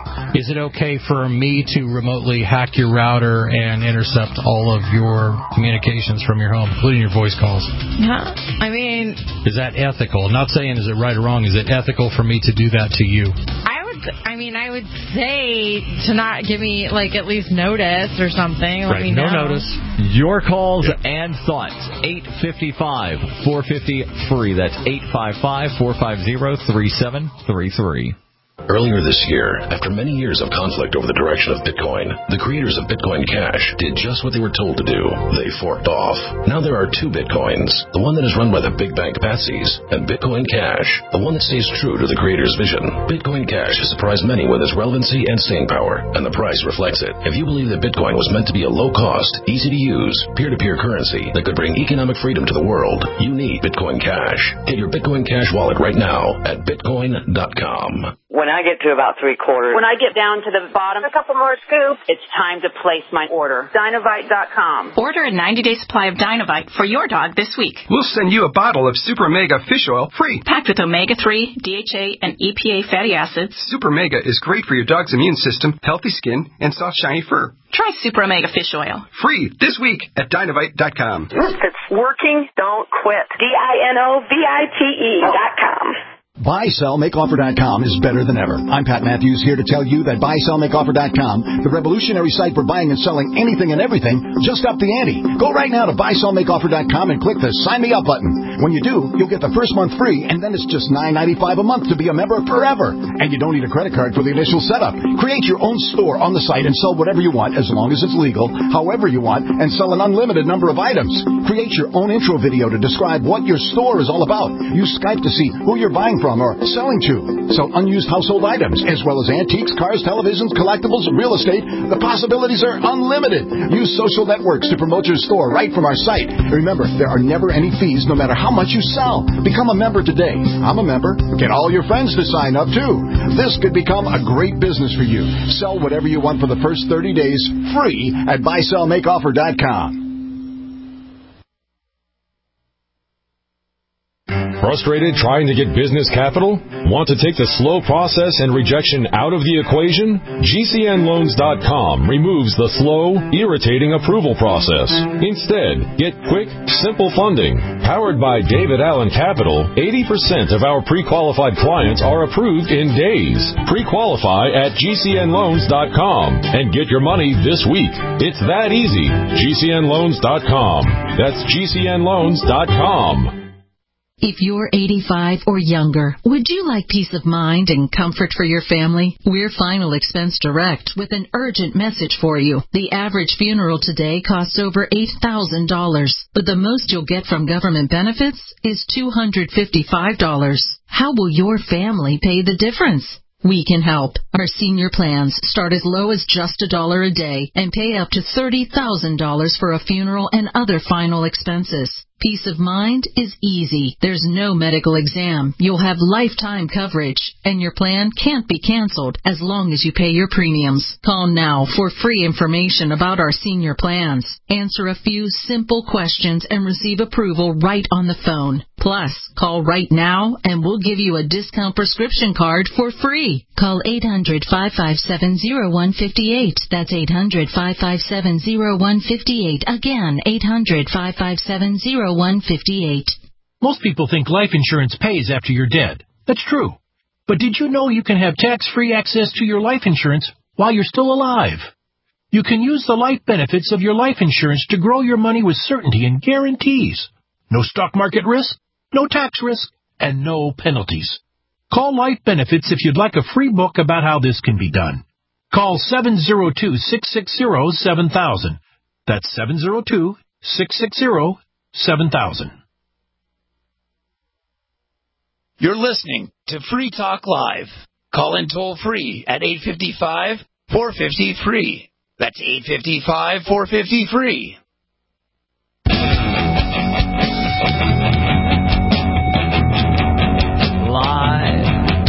Speaker 5: Is it okay for me to remotely hack your router and intercept all of your communications from your home, including your voice calls?
Speaker 4: Yeah. I mean...
Speaker 5: Is that ethical? I'm not saying is it right or wrong. Is it ethical for me to do that to you?
Speaker 4: I would, I mean, I would say to not give me, like, at least notice or something. Let
Speaker 5: right,
Speaker 4: me
Speaker 5: no
Speaker 4: know.
Speaker 5: notice.
Speaker 3: Your calls yeah. and thoughts. eight five five, four five zero, free. That's eight five five, four five zero, three seven three three.
Speaker 2: Earlier this year, after many years of conflict over the direction of Bitcoin, the creators of Bitcoin Cash did just what they were told to do. They forked off. Now there are two Bitcoins, the one that is run by the big bank patsies, and Bitcoin Cash, the one that stays true to the creator's vision. Bitcoin Cash has surprised many with its relevancy and staying power, and the price reflects it. If you believe that Bitcoin was meant to be a low-cost, easy-to-use, peer-to-peer currency that could bring economic freedom to the world, you need Bitcoin Cash. Get your Bitcoin Cash wallet right now at bitcoin dot com.
Speaker 8: When I get to about three quarters, when I get down to the bottom, a couple more scoops, it's time to place my order. Dinovite dot com.
Speaker 7: Order a ninety-day supply of Dinovite for your dog this week.
Speaker 11: We'll send you a bottle of Super Mega Fish Oil free.
Speaker 7: Packed with omega three, D H A, and E P A fatty acids.
Speaker 11: Super Mega is great for your dog's immune system, healthy skin, and soft, shiny fur.
Speaker 7: Try Super Omega Fish Oil.
Speaker 11: Free this week at Dinovite dot com.
Speaker 8: If it's working, don't quit. D I N O V I T E dot com.
Speaker 21: buy sell make offer dot com is better than ever. I'm Pat Matthews here to tell you that buy sell make offer dot com, the revolutionary site for buying and selling anything and everything, just upped the ante. Go right now to buy sell make offer dot com and click the Sign Me Up button. When you do, you'll get the first month free, and then it's just nine ninety-five a month to be a member forever. And you don't need a credit card for the initial setup. Create your own store on the site and sell whatever you want as long as it's legal, however you want, and sell an unlimited number of items. Create your own intro video to describe what your store is all about. Use Skype to see who you're buying from or selling to. Sell unused household items, as well as antiques, cars, televisions, collectibles, real estate. The possibilities are unlimited. Use social networks to promote your store right from our site. Remember, there are never any fees no matter how much you sell. Become a member today. I'm a member. Get all your friends to sign up, too. This could become a great business for you. Sell whatever you want for the first thirty days free at buy sell make offer dot com.
Speaker 9: Frustrated trying to get business capital? Want to take the slow process and rejection out of the equation? G C N loans dot com removes the slow, irritating approval process. Instead, get quick, simple funding. Powered by David Allen Capital, eighty percent of our pre-qualified clients are approved in days. Pre-qualify at G C N loans dot com and get your money this week. It's that easy. G C N loans dot com. That's G C N loans dot com.
Speaker 15: If you're eighty-five or younger, would you like peace of mind and comfort for your family? We're Final Expense Direct with an urgent message for you. The average funeral today costs over eight thousand dollars, but the most you'll get from government benefits is two hundred fifty-five dollars. How will your family pay the difference? We can help. Our senior plans start as low as just a dollar a day and pay up to thirty thousand dollars for a funeral and other final expenses. Peace of mind is easy. There's no medical exam. You'll have lifetime coverage, and your plan can't be canceled as long as you pay your premiums. Call now for free information about our senior plans. Answer a few simple questions and receive approval right on the phone. Plus, call right now and we'll give you a discount prescription card for free. Call eight hundred, five five seven, zero one five eight. That's eight hundred, five five seven, zero one five eight. Again, eight hundred, five five seven, zero one five eight.
Speaker 10: Most people think life insurance pays after you're dead. That's true. But did you know you can have tax-free access to your life insurance while you're still alive? You can use the life benefits of your life insurance to grow your money with certainty and guarantees. No stock market risk, no tax risk, and no penalties. Call Life Benefits if you'd like a free book about how this can be done. Call seven zero two, six six zero, seven thousand. That's seven zero two, six six zero, seven thousand.
Speaker 19: You're listening to Free Talk Live. Call in toll free at eight five five, four five zero, free. That's eight five five, four five zero, free.
Speaker 3: Live.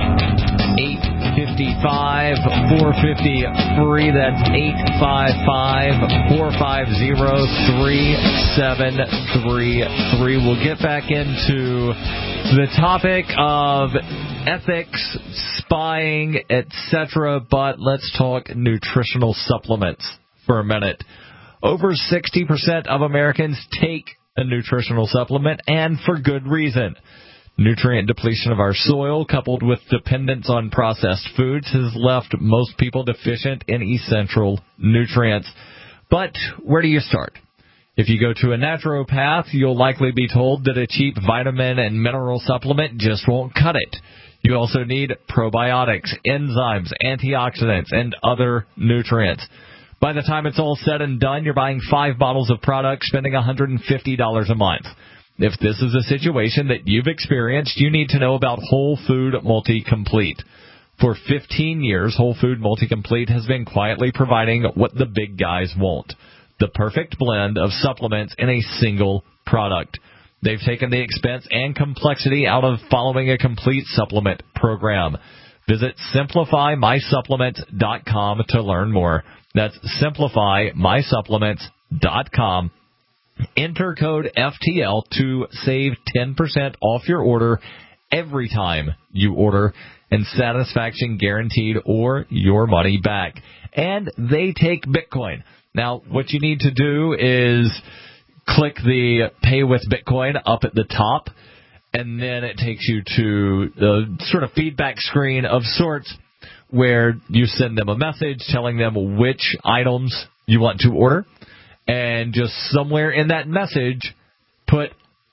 Speaker 3: eight five five, four five zero, free. That's eight five five, four five zero, three seven three three. We'll get back into the topic of ethics, spying, et cetera, but let's talk nutritional supplements for a minute. Over sixty percent of Americans take a nutritional supplement, and for good reason. Nutrient depletion of our soil, coupled with dependence on processed foods, has left most people deficient in essential nutrients. But where do you start? If you go to a naturopath, you'll likely be told that a cheap vitamin and mineral supplement just won't cut it. You also need probiotics, enzymes, antioxidants, and other nutrients. By the time it's all said and done, you're buying five bottles of product, spending one hundred fifty dollars a month. If this is a situation that you've experienced, you need to know about Whole Food Multi-Complete. For fifteen years, Whole Food Multi-Complete has been quietly providing what the big guys want, the perfect blend of supplements in a single product. They've taken the expense and complexity out of following a complete supplement program. Visit simplify my supplements dot com to learn more. That's simplify my supplements dot com. Enter code F T L to save ten percent off your order every time you order, and satisfaction guaranteed or your money back. And they take Bitcoin. Now, what you need to do is click the Pay with Bitcoin up at the top, and then it takes you to the sort of feedback screen of sorts where you send them a message telling them which items you want to order. And just somewhere in that message, put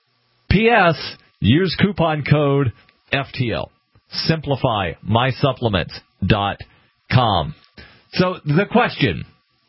Speaker 3: P S Use coupon code F T L. simplify my supplements dot com. So the question,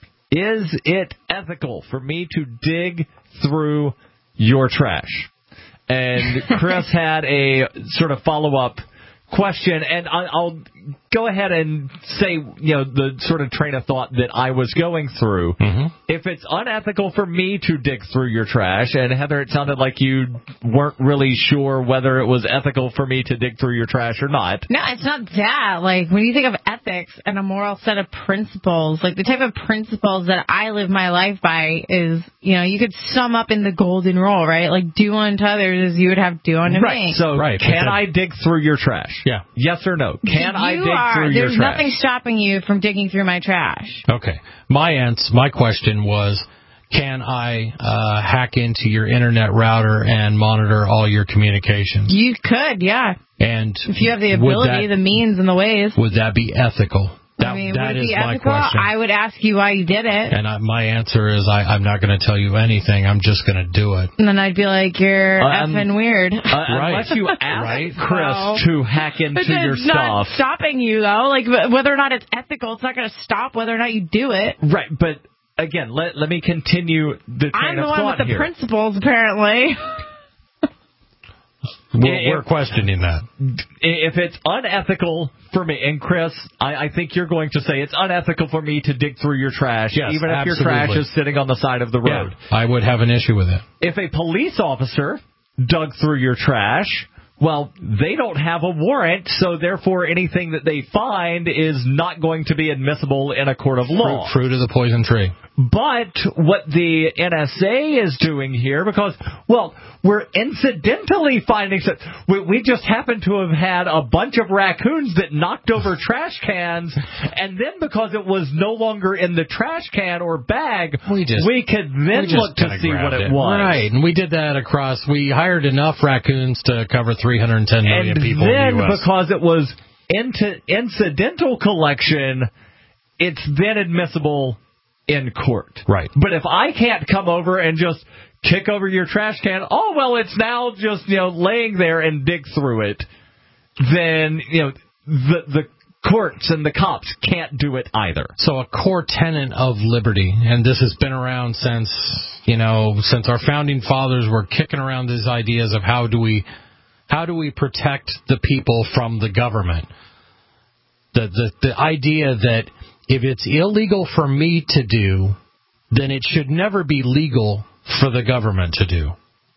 Speaker 3: is it ethical for me to dig through your trash? And Chris had a sort of follow-up question, and I'll go ahead and say, you know, the sort of train of thought that I was going through.
Speaker 5: Mm-hmm.
Speaker 3: If it's unethical for me to dig through your trash, and Heather, it sounded like you weren't really sure whether it was ethical for me to dig through your trash or not.
Speaker 4: No, it's not that. Like, when you think of ethics and a moral set of principles, like the type of principles that I live my life by is, you know, you could sum up in the golden rule, right? Like, do unto others as you would have do unto
Speaker 3: right.
Speaker 4: me.
Speaker 3: So,
Speaker 5: right.
Speaker 3: can I dig through your trash?
Speaker 5: Yeah.
Speaker 3: Yes or no? Can
Speaker 4: you
Speaker 3: I dig
Speaker 4: are,
Speaker 3: through your
Speaker 4: there's
Speaker 3: trash?
Speaker 4: There's nothing stopping you from digging through my trash.
Speaker 5: Okay. My answer, my question was, can I uh, hack into your internet router and monitor all your communications?
Speaker 4: You could, yeah.
Speaker 5: And
Speaker 4: if you have the ability,
Speaker 5: that,
Speaker 4: the means, and the ways.
Speaker 5: Would that be ethical? That,
Speaker 4: I mean,
Speaker 5: that
Speaker 4: would it
Speaker 5: is
Speaker 4: be
Speaker 5: my
Speaker 4: ethical?
Speaker 5: question.
Speaker 4: I would ask you why you did it.
Speaker 5: And I, my answer is I, I'm not going to tell you anything. I'm just going to do it.
Speaker 4: And then I'd be like, you're
Speaker 3: um,
Speaker 4: effing weird.
Speaker 3: Uh,
Speaker 5: right.
Speaker 3: Unless you ask
Speaker 5: right.
Speaker 3: Chris to hack into
Speaker 4: it's
Speaker 3: your
Speaker 4: not
Speaker 3: stuff.
Speaker 4: stopping you, though. Like, whether or not it's ethical, it's not going to stop whether or not you do it.
Speaker 3: Right, but again, let let me continue the train
Speaker 4: I'm the
Speaker 3: of
Speaker 4: one
Speaker 3: thought
Speaker 4: with the
Speaker 3: here.
Speaker 4: principles, apparently.
Speaker 5: We're,
Speaker 3: if,
Speaker 5: we're questioning that.
Speaker 3: If it's unethical for me, and Chris, I, I think you're going to say it's unethical for me to dig through your trash,
Speaker 5: yes,
Speaker 3: even if
Speaker 5: absolutely.
Speaker 3: your trash is sitting on the side of the road.
Speaker 5: Yeah, I would have an issue with it.
Speaker 3: If a police officer dug through your trash, well, they don't have a warrant, so therefore anything that they find is not going to be admissible in a court of law.
Speaker 5: Fruit, fruit of the poison tree.
Speaker 3: But what the N S A is doing here, because, well, we're incidentally finding that we, we just happen to have had a bunch of raccoons that knocked over trash cans, and then because it was no longer in the trash can or bag,
Speaker 5: we, just,
Speaker 3: we could then
Speaker 5: we
Speaker 3: look to see what it,
Speaker 5: it
Speaker 3: was.
Speaker 5: Right, and we did that across, we hired enough raccoons to cover three hundred ten million
Speaker 3: and
Speaker 5: people
Speaker 3: then,
Speaker 5: in the U S.
Speaker 3: Because it was into incidental collection, it's then admissible in court.
Speaker 5: Right.
Speaker 3: But if I can't come over and just kick over your trash can, oh, well, it's now just, you know, laying there and dig through it, then, you know, the the courts and the cops can't do it either.
Speaker 5: So a core tenet of liberty, and this has been around since, you know, since our founding fathers were kicking around these ideas of how do we how do we protect the people from the government. The the the idea that if it's illegal for me to do, then it should never be legal for the government to do.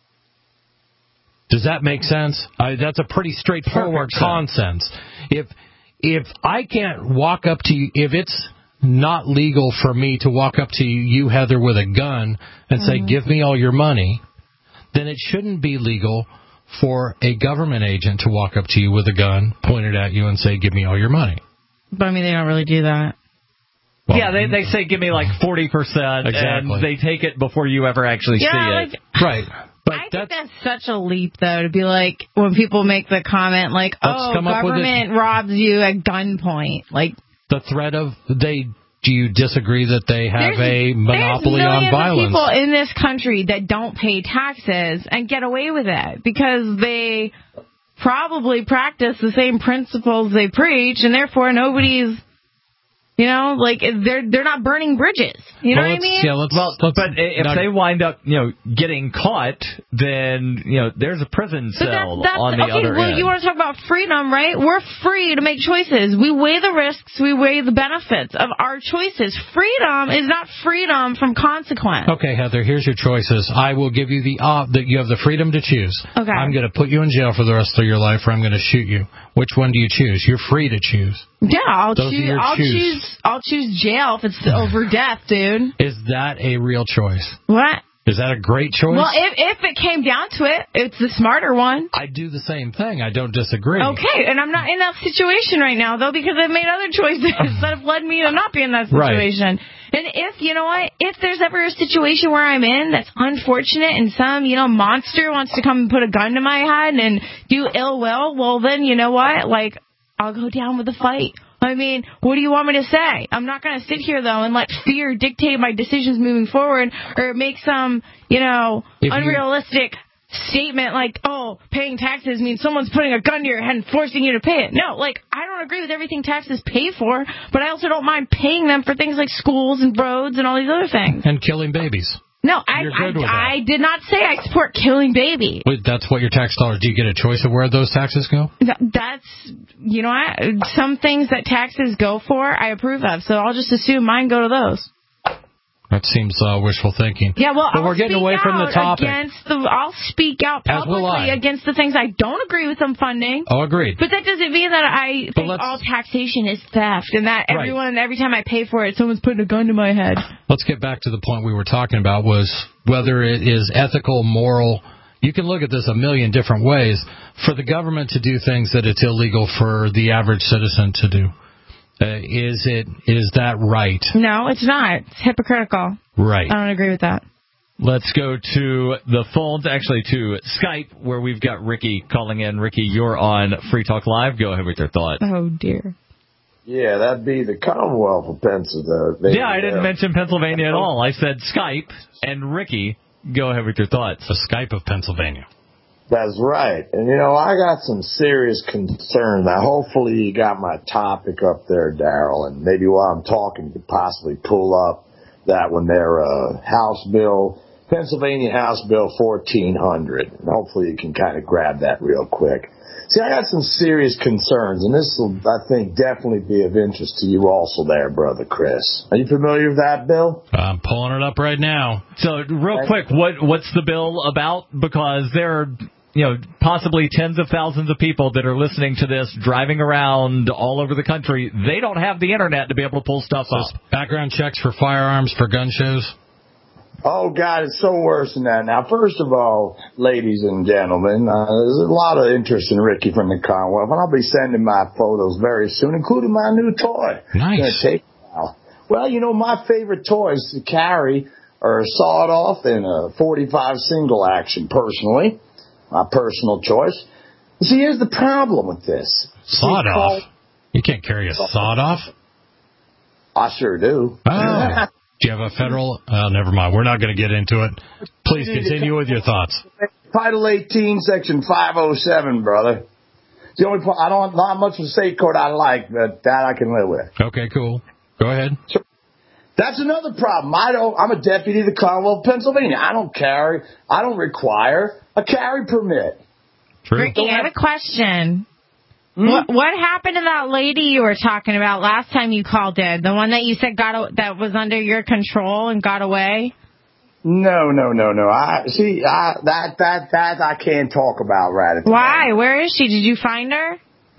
Speaker 5: Does that make sense? I, that's a pretty straightforward concept. If if I can't walk up to you, if it's not legal for me to walk up to you, Heather, with a gun and say, mm-hmm. give me all your money, then it shouldn't be legal for a government agent to walk up to you with a gun, pointed at you, and say, give me all your money.
Speaker 4: But, I mean, they don't really do that.
Speaker 3: Well, yeah, they they say give me like forty percent,
Speaker 5: exactly.
Speaker 3: and they take it before you ever actually
Speaker 4: yeah,
Speaker 3: see
Speaker 4: like,
Speaker 3: it.
Speaker 5: Right. But
Speaker 4: I
Speaker 5: that's,
Speaker 4: think that's such a leap, though, to be like, when people make the comment, like, oh, government robs you at gunpoint. Like,
Speaker 5: the threat of, they, do you disagree that they have a monopoly on violence?
Speaker 4: There's millions of people in this country that don't pay taxes and get away with it because they probably practice the same principles they preach, and therefore nobody's, you know, like, they're they're not burning bridges. You know
Speaker 5: well,
Speaker 4: what I mean?
Speaker 5: Yeah, let's,
Speaker 3: well,
Speaker 5: let's
Speaker 3: but if
Speaker 5: not,
Speaker 3: they wind up, you know, getting caught, then, you know, there's a prison cell
Speaker 4: that, that's,
Speaker 3: on the
Speaker 4: okay,
Speaker 3: other
Speaker 4: well,
Speaker 3: end.
Speaker 4: You want to talk about freedom, right? We're free to make choices. We weigh the risks. We weigh the benefits of our choices. Freedom is not freedom from consequence.
Speaker 5: Okay, Heather, here's your choices. I will give you the op that you have the freedom to choose.
Speaker 4: Okay.
Speaker 5: I'm going to put you in jail for the rest of your life, or I'm going to shoot you. Which one do you choose? You're free to choose.
Speaker 4: Yeah, I'll
Speaker 5: Those
Speaker 4: choose. I'll
Speaker 5: choose.
Speaker 4: choose. I'll choose jail if it's over death, dude.
Speaker 5: Is that a real choice?
Speaker 4: What?
Speaker 5: Is that a great choice?
Speaker 4: Well, if if it came down to it, it's the smarter one.
Speaker 5: I do the same thing. I don't disagree.
Speaker 4: Okay, and I'm not in that situation right now, though, because I've made other choices that have led me to not be in that situation. Right. And if, you know what, if there's ever a situation where I'm in that's unfortunate and some, you know, monster wants to come and put a gun to my head and do ill will, well, then, you know what, like, I'll go down with the fight. I mean, what do you want me to say? I'm not going to sit here, though, and let fear dictate my decisions moving forward or make some, you know, if unrealistic you... statement like, oh, paying taxes means someone's putting a gun to your head and forcing you to pay it. No, like, I don't agree with everything taxes pay for, but I also don't mind paying them for things like schools and roads and all these other things.
Speaker 5: And killing babies.
Speaker 4: No, I I, I did not say I support killing babies.
Speaker 5: Wait, that's what your tax dollars. Do you get a choice of where those taxes go?
Speaker 4: That's, you know, I, some things that taxes go for, I approve of. So I'll just assume mine go to those.
Speaker 5: That seems uh, wishful thinking.
Speaker 4: Yeah, well,
Speaker 5: but
Speaker 4: I'll
Speaker 5: we're getting
Speaker 4: speak
Speaker 5: away
Speaker 4: out
Speaker 5: from the topic.
Speaker 4: Against the, I'll speak out publicly against the things I don't agree with them funding.
Speaker 5: Oh, agreed.
Speaker 4: But that doesn't mean that I think all taxation is theft and that
Speaker 5: Right.
Speaker 4: everyone, every time I pay for it, someone's putting a gun to my head.
Speaker 5: Let's get back to the point we were talking about, was whether it is ethical, moral. You can look at this a million different ways. For the government to do things that it's illegal for the average citizen to do. Uh, is it is that right?
Speaker 4: No, it's not. It's hypocritical.
Speaker 5: Right.
Speaker 4: I don't agree with that.
Speaker 3: Let's go to the phones, actually to Skype, where we've got Ricky calling in. Ricky, you're on Free Talk Live. Go ahead with your thought.
Speaker 4: Oh, dear.
Speaker 12: Yeah, that'd be the Commonwealth of Pennsylvania.
Speaker 3: Yeah, I didn't mention Pennsylvania at all. I said Skype, and Ricky, go ahead with your thoughts.
Speaker 5: The Skype of Pennsylvania.
Speaker 12: That's right. And, you know, I got some serious concerns. Now, hopefully you got my topic up there, Daryl, and maybe while I'm talking you could possibly pull up that one there, uh, House Bill, Pennsylvania House Bill fourteen hundred. And hopefully you can kind of grab that real quick. See, I got some serious concerns, and this will, I think, definitely be of interest to you also there, Brother Chris. Are you familiar with that bill?
Speaker 5: I'm pulling it up right now.
Speaker 3: So, real quick, what what's the bill about? Because there are, you know, possibly tens of thousands of people that are listening to this, driving around all over the country. They don't have the internet to be able to pull stuff up.
Speaker 5: Background checks for firearms for gun shows.
Speaker 12: Oh, God, it's so worse than that. Now, first of all, ladies and gentlemen, uh, there's a lot of interest in Ricky from the Commonwealth, and I'll be sending my photos very soon, including my new toy.
Speaker 5: Nice.
Speaker 12: Take now. Well, you know, my favorite toys to carry are sawed off and a forty-five single action, personally. My personal choice. See, here's the problem with this.
Speaker 5: Sawed off? You can't carry a sawed off?
Speaker 12: I sure do.
Speaker 5: Oh. Do you have a federal? Uh, never mind. We're not going to get into it. Please continue with your thoughts.
Speaker 12: Title eighteen, Section five oh seven, brother. It's the only part, I don't not much of the state code I like, but that I can live with.
Speaker 5: Okay, cool. Go ahead.
Speaker 12: So, that's another problem. I don't. I'm a deputy of the Commonwealth of Pennsylvania. I don't carry. I don't require a carry permit.
Speaker 5: True.
Speaker 4: Ricky, I have a question. Hmm? What what happened to that lady you were talking about last time you called in? The one that you said got that was under your control and got away?
Speaker 12: No, no, no, no. I see. I, that that that I can't talk about right at the
Speaker 4: Why?
Speaker 12: moment.
Speaker 4: Where is she? Did you find her?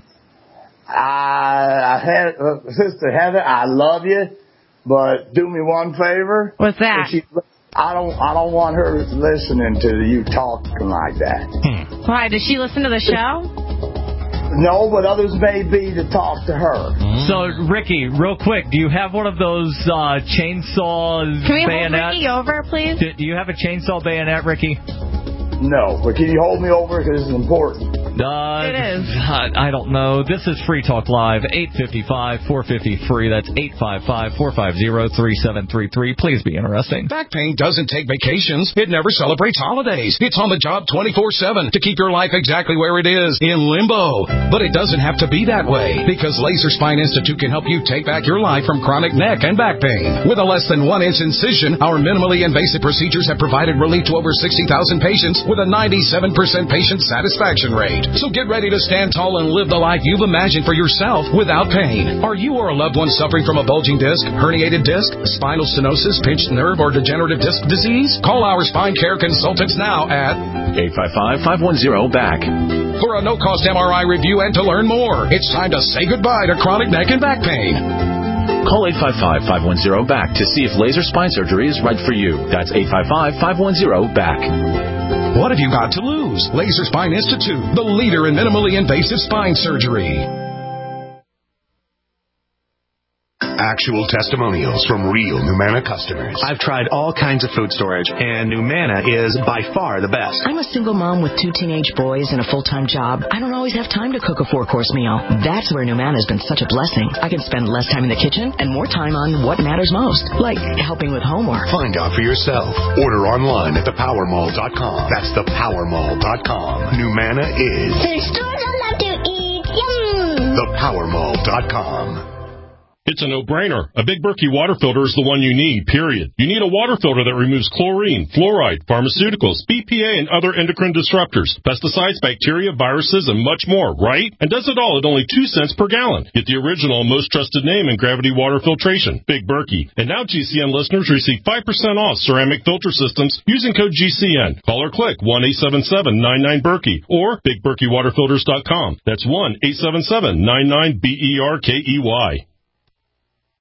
Speaker 12: I, I had uh, Sister Heather. I love you, but do me one favor.
Speaker 4: What's that?
Speaker 12: She, I don't. I don't want her listening to you talking like that.
Speaker 5: Hmm.
Speaker 4: Why? Does she listen to the show?
Speaker 12: No, but others may be to talk to her.
Speaker 3: So, Ricky, real quick, do you have one of those uh, chainsaw
Speaker 4: Can we
Speaker 3: bayonet?
Speaker 4: hold Ricky over, please?
Speaker 3: Do, do you have a chainsaw bayonet, Ricky?
Speaker 12: No, but can you hold me over because it's important?
Speaker 3: Uh,
Speaker 4: it is.
Speaker 3: I, I don't know. This is Free Talk Live, eight five five, four five zero, free. That's eight five five, four five zero, three seven three three. Please be interesting.
Speaker 13: Back pain doesn't take vacations. It never celebrates holidays. It's on the job twenty-four seven to keep your life exactly where it is, in limbo. But it doesn't have to be that way, because Laser Spine Institute can help you take back your life from chronic neck and back pain. With a less than one inch incision, our minimally invasive procedures have provided relief to over sixty thousand patients with a ninety-seven percent patient satisfaction rate. So get ready to stand tall and live the life you've imagined for yourself without pain. Are you or a loved one suffering from a bulging disc, herniated disc, spinal stenosis, pinched nerve, or degenerative disc disease? Call our spine care consultants now at
Speaker 23: eight five five, five one zero, B A C
Speaker 13: for a no-cost M R I review and to learn more. It's time to say goodbye to chronic neck and back pain.
Speaker 23: Call eight five five, five one zero, B A C to see if laser spine surgery is right for you. That's eight five five, five one zero, B A C.
Speaker 13: What have you got to lose? Laser Spine Institute, the leader in minimally invasive spine surgery.
Speaker 24: Actual testimonials from real Numana customers.
Speaker 25: I've tried all kinds of food storage, and Numana is by far the best.
Speaker 26: I'm a single mom with two teenage boys and a full-time job. I don't always have time to cook a four-course meal. That's where Numana has been such a blessing. I can spend less time in the kitchen and more time on what matters most, like helping with homework.
Speaker 24: Find out for yourself. Order online at the power mall dot com. That's the power mall dot com. Numana is
Speaker 27: the stores I love to eat. Yum!
Speaker 24: the power mall dot com.
Speaker 6: It's a no-brainer. A Big Berkey water filter is the one you need, period. You need a water filter that removes chlorine, fluoride, pharmaceuticals, B P A, and other endocrine disruptors, pesticides, bacteria, viruses, and much more, right? And does it all at only two cents per gallon. Get the original and most trusted name in gravity water filtration, Big Berkey. And now G C N listeners receive five percent off ceramic filter systems using code G C N. Call or click one eight seven seven nine nine Berkey or big berkey water filters dot com. That's one eight seven seven nine nine B E R K E Y.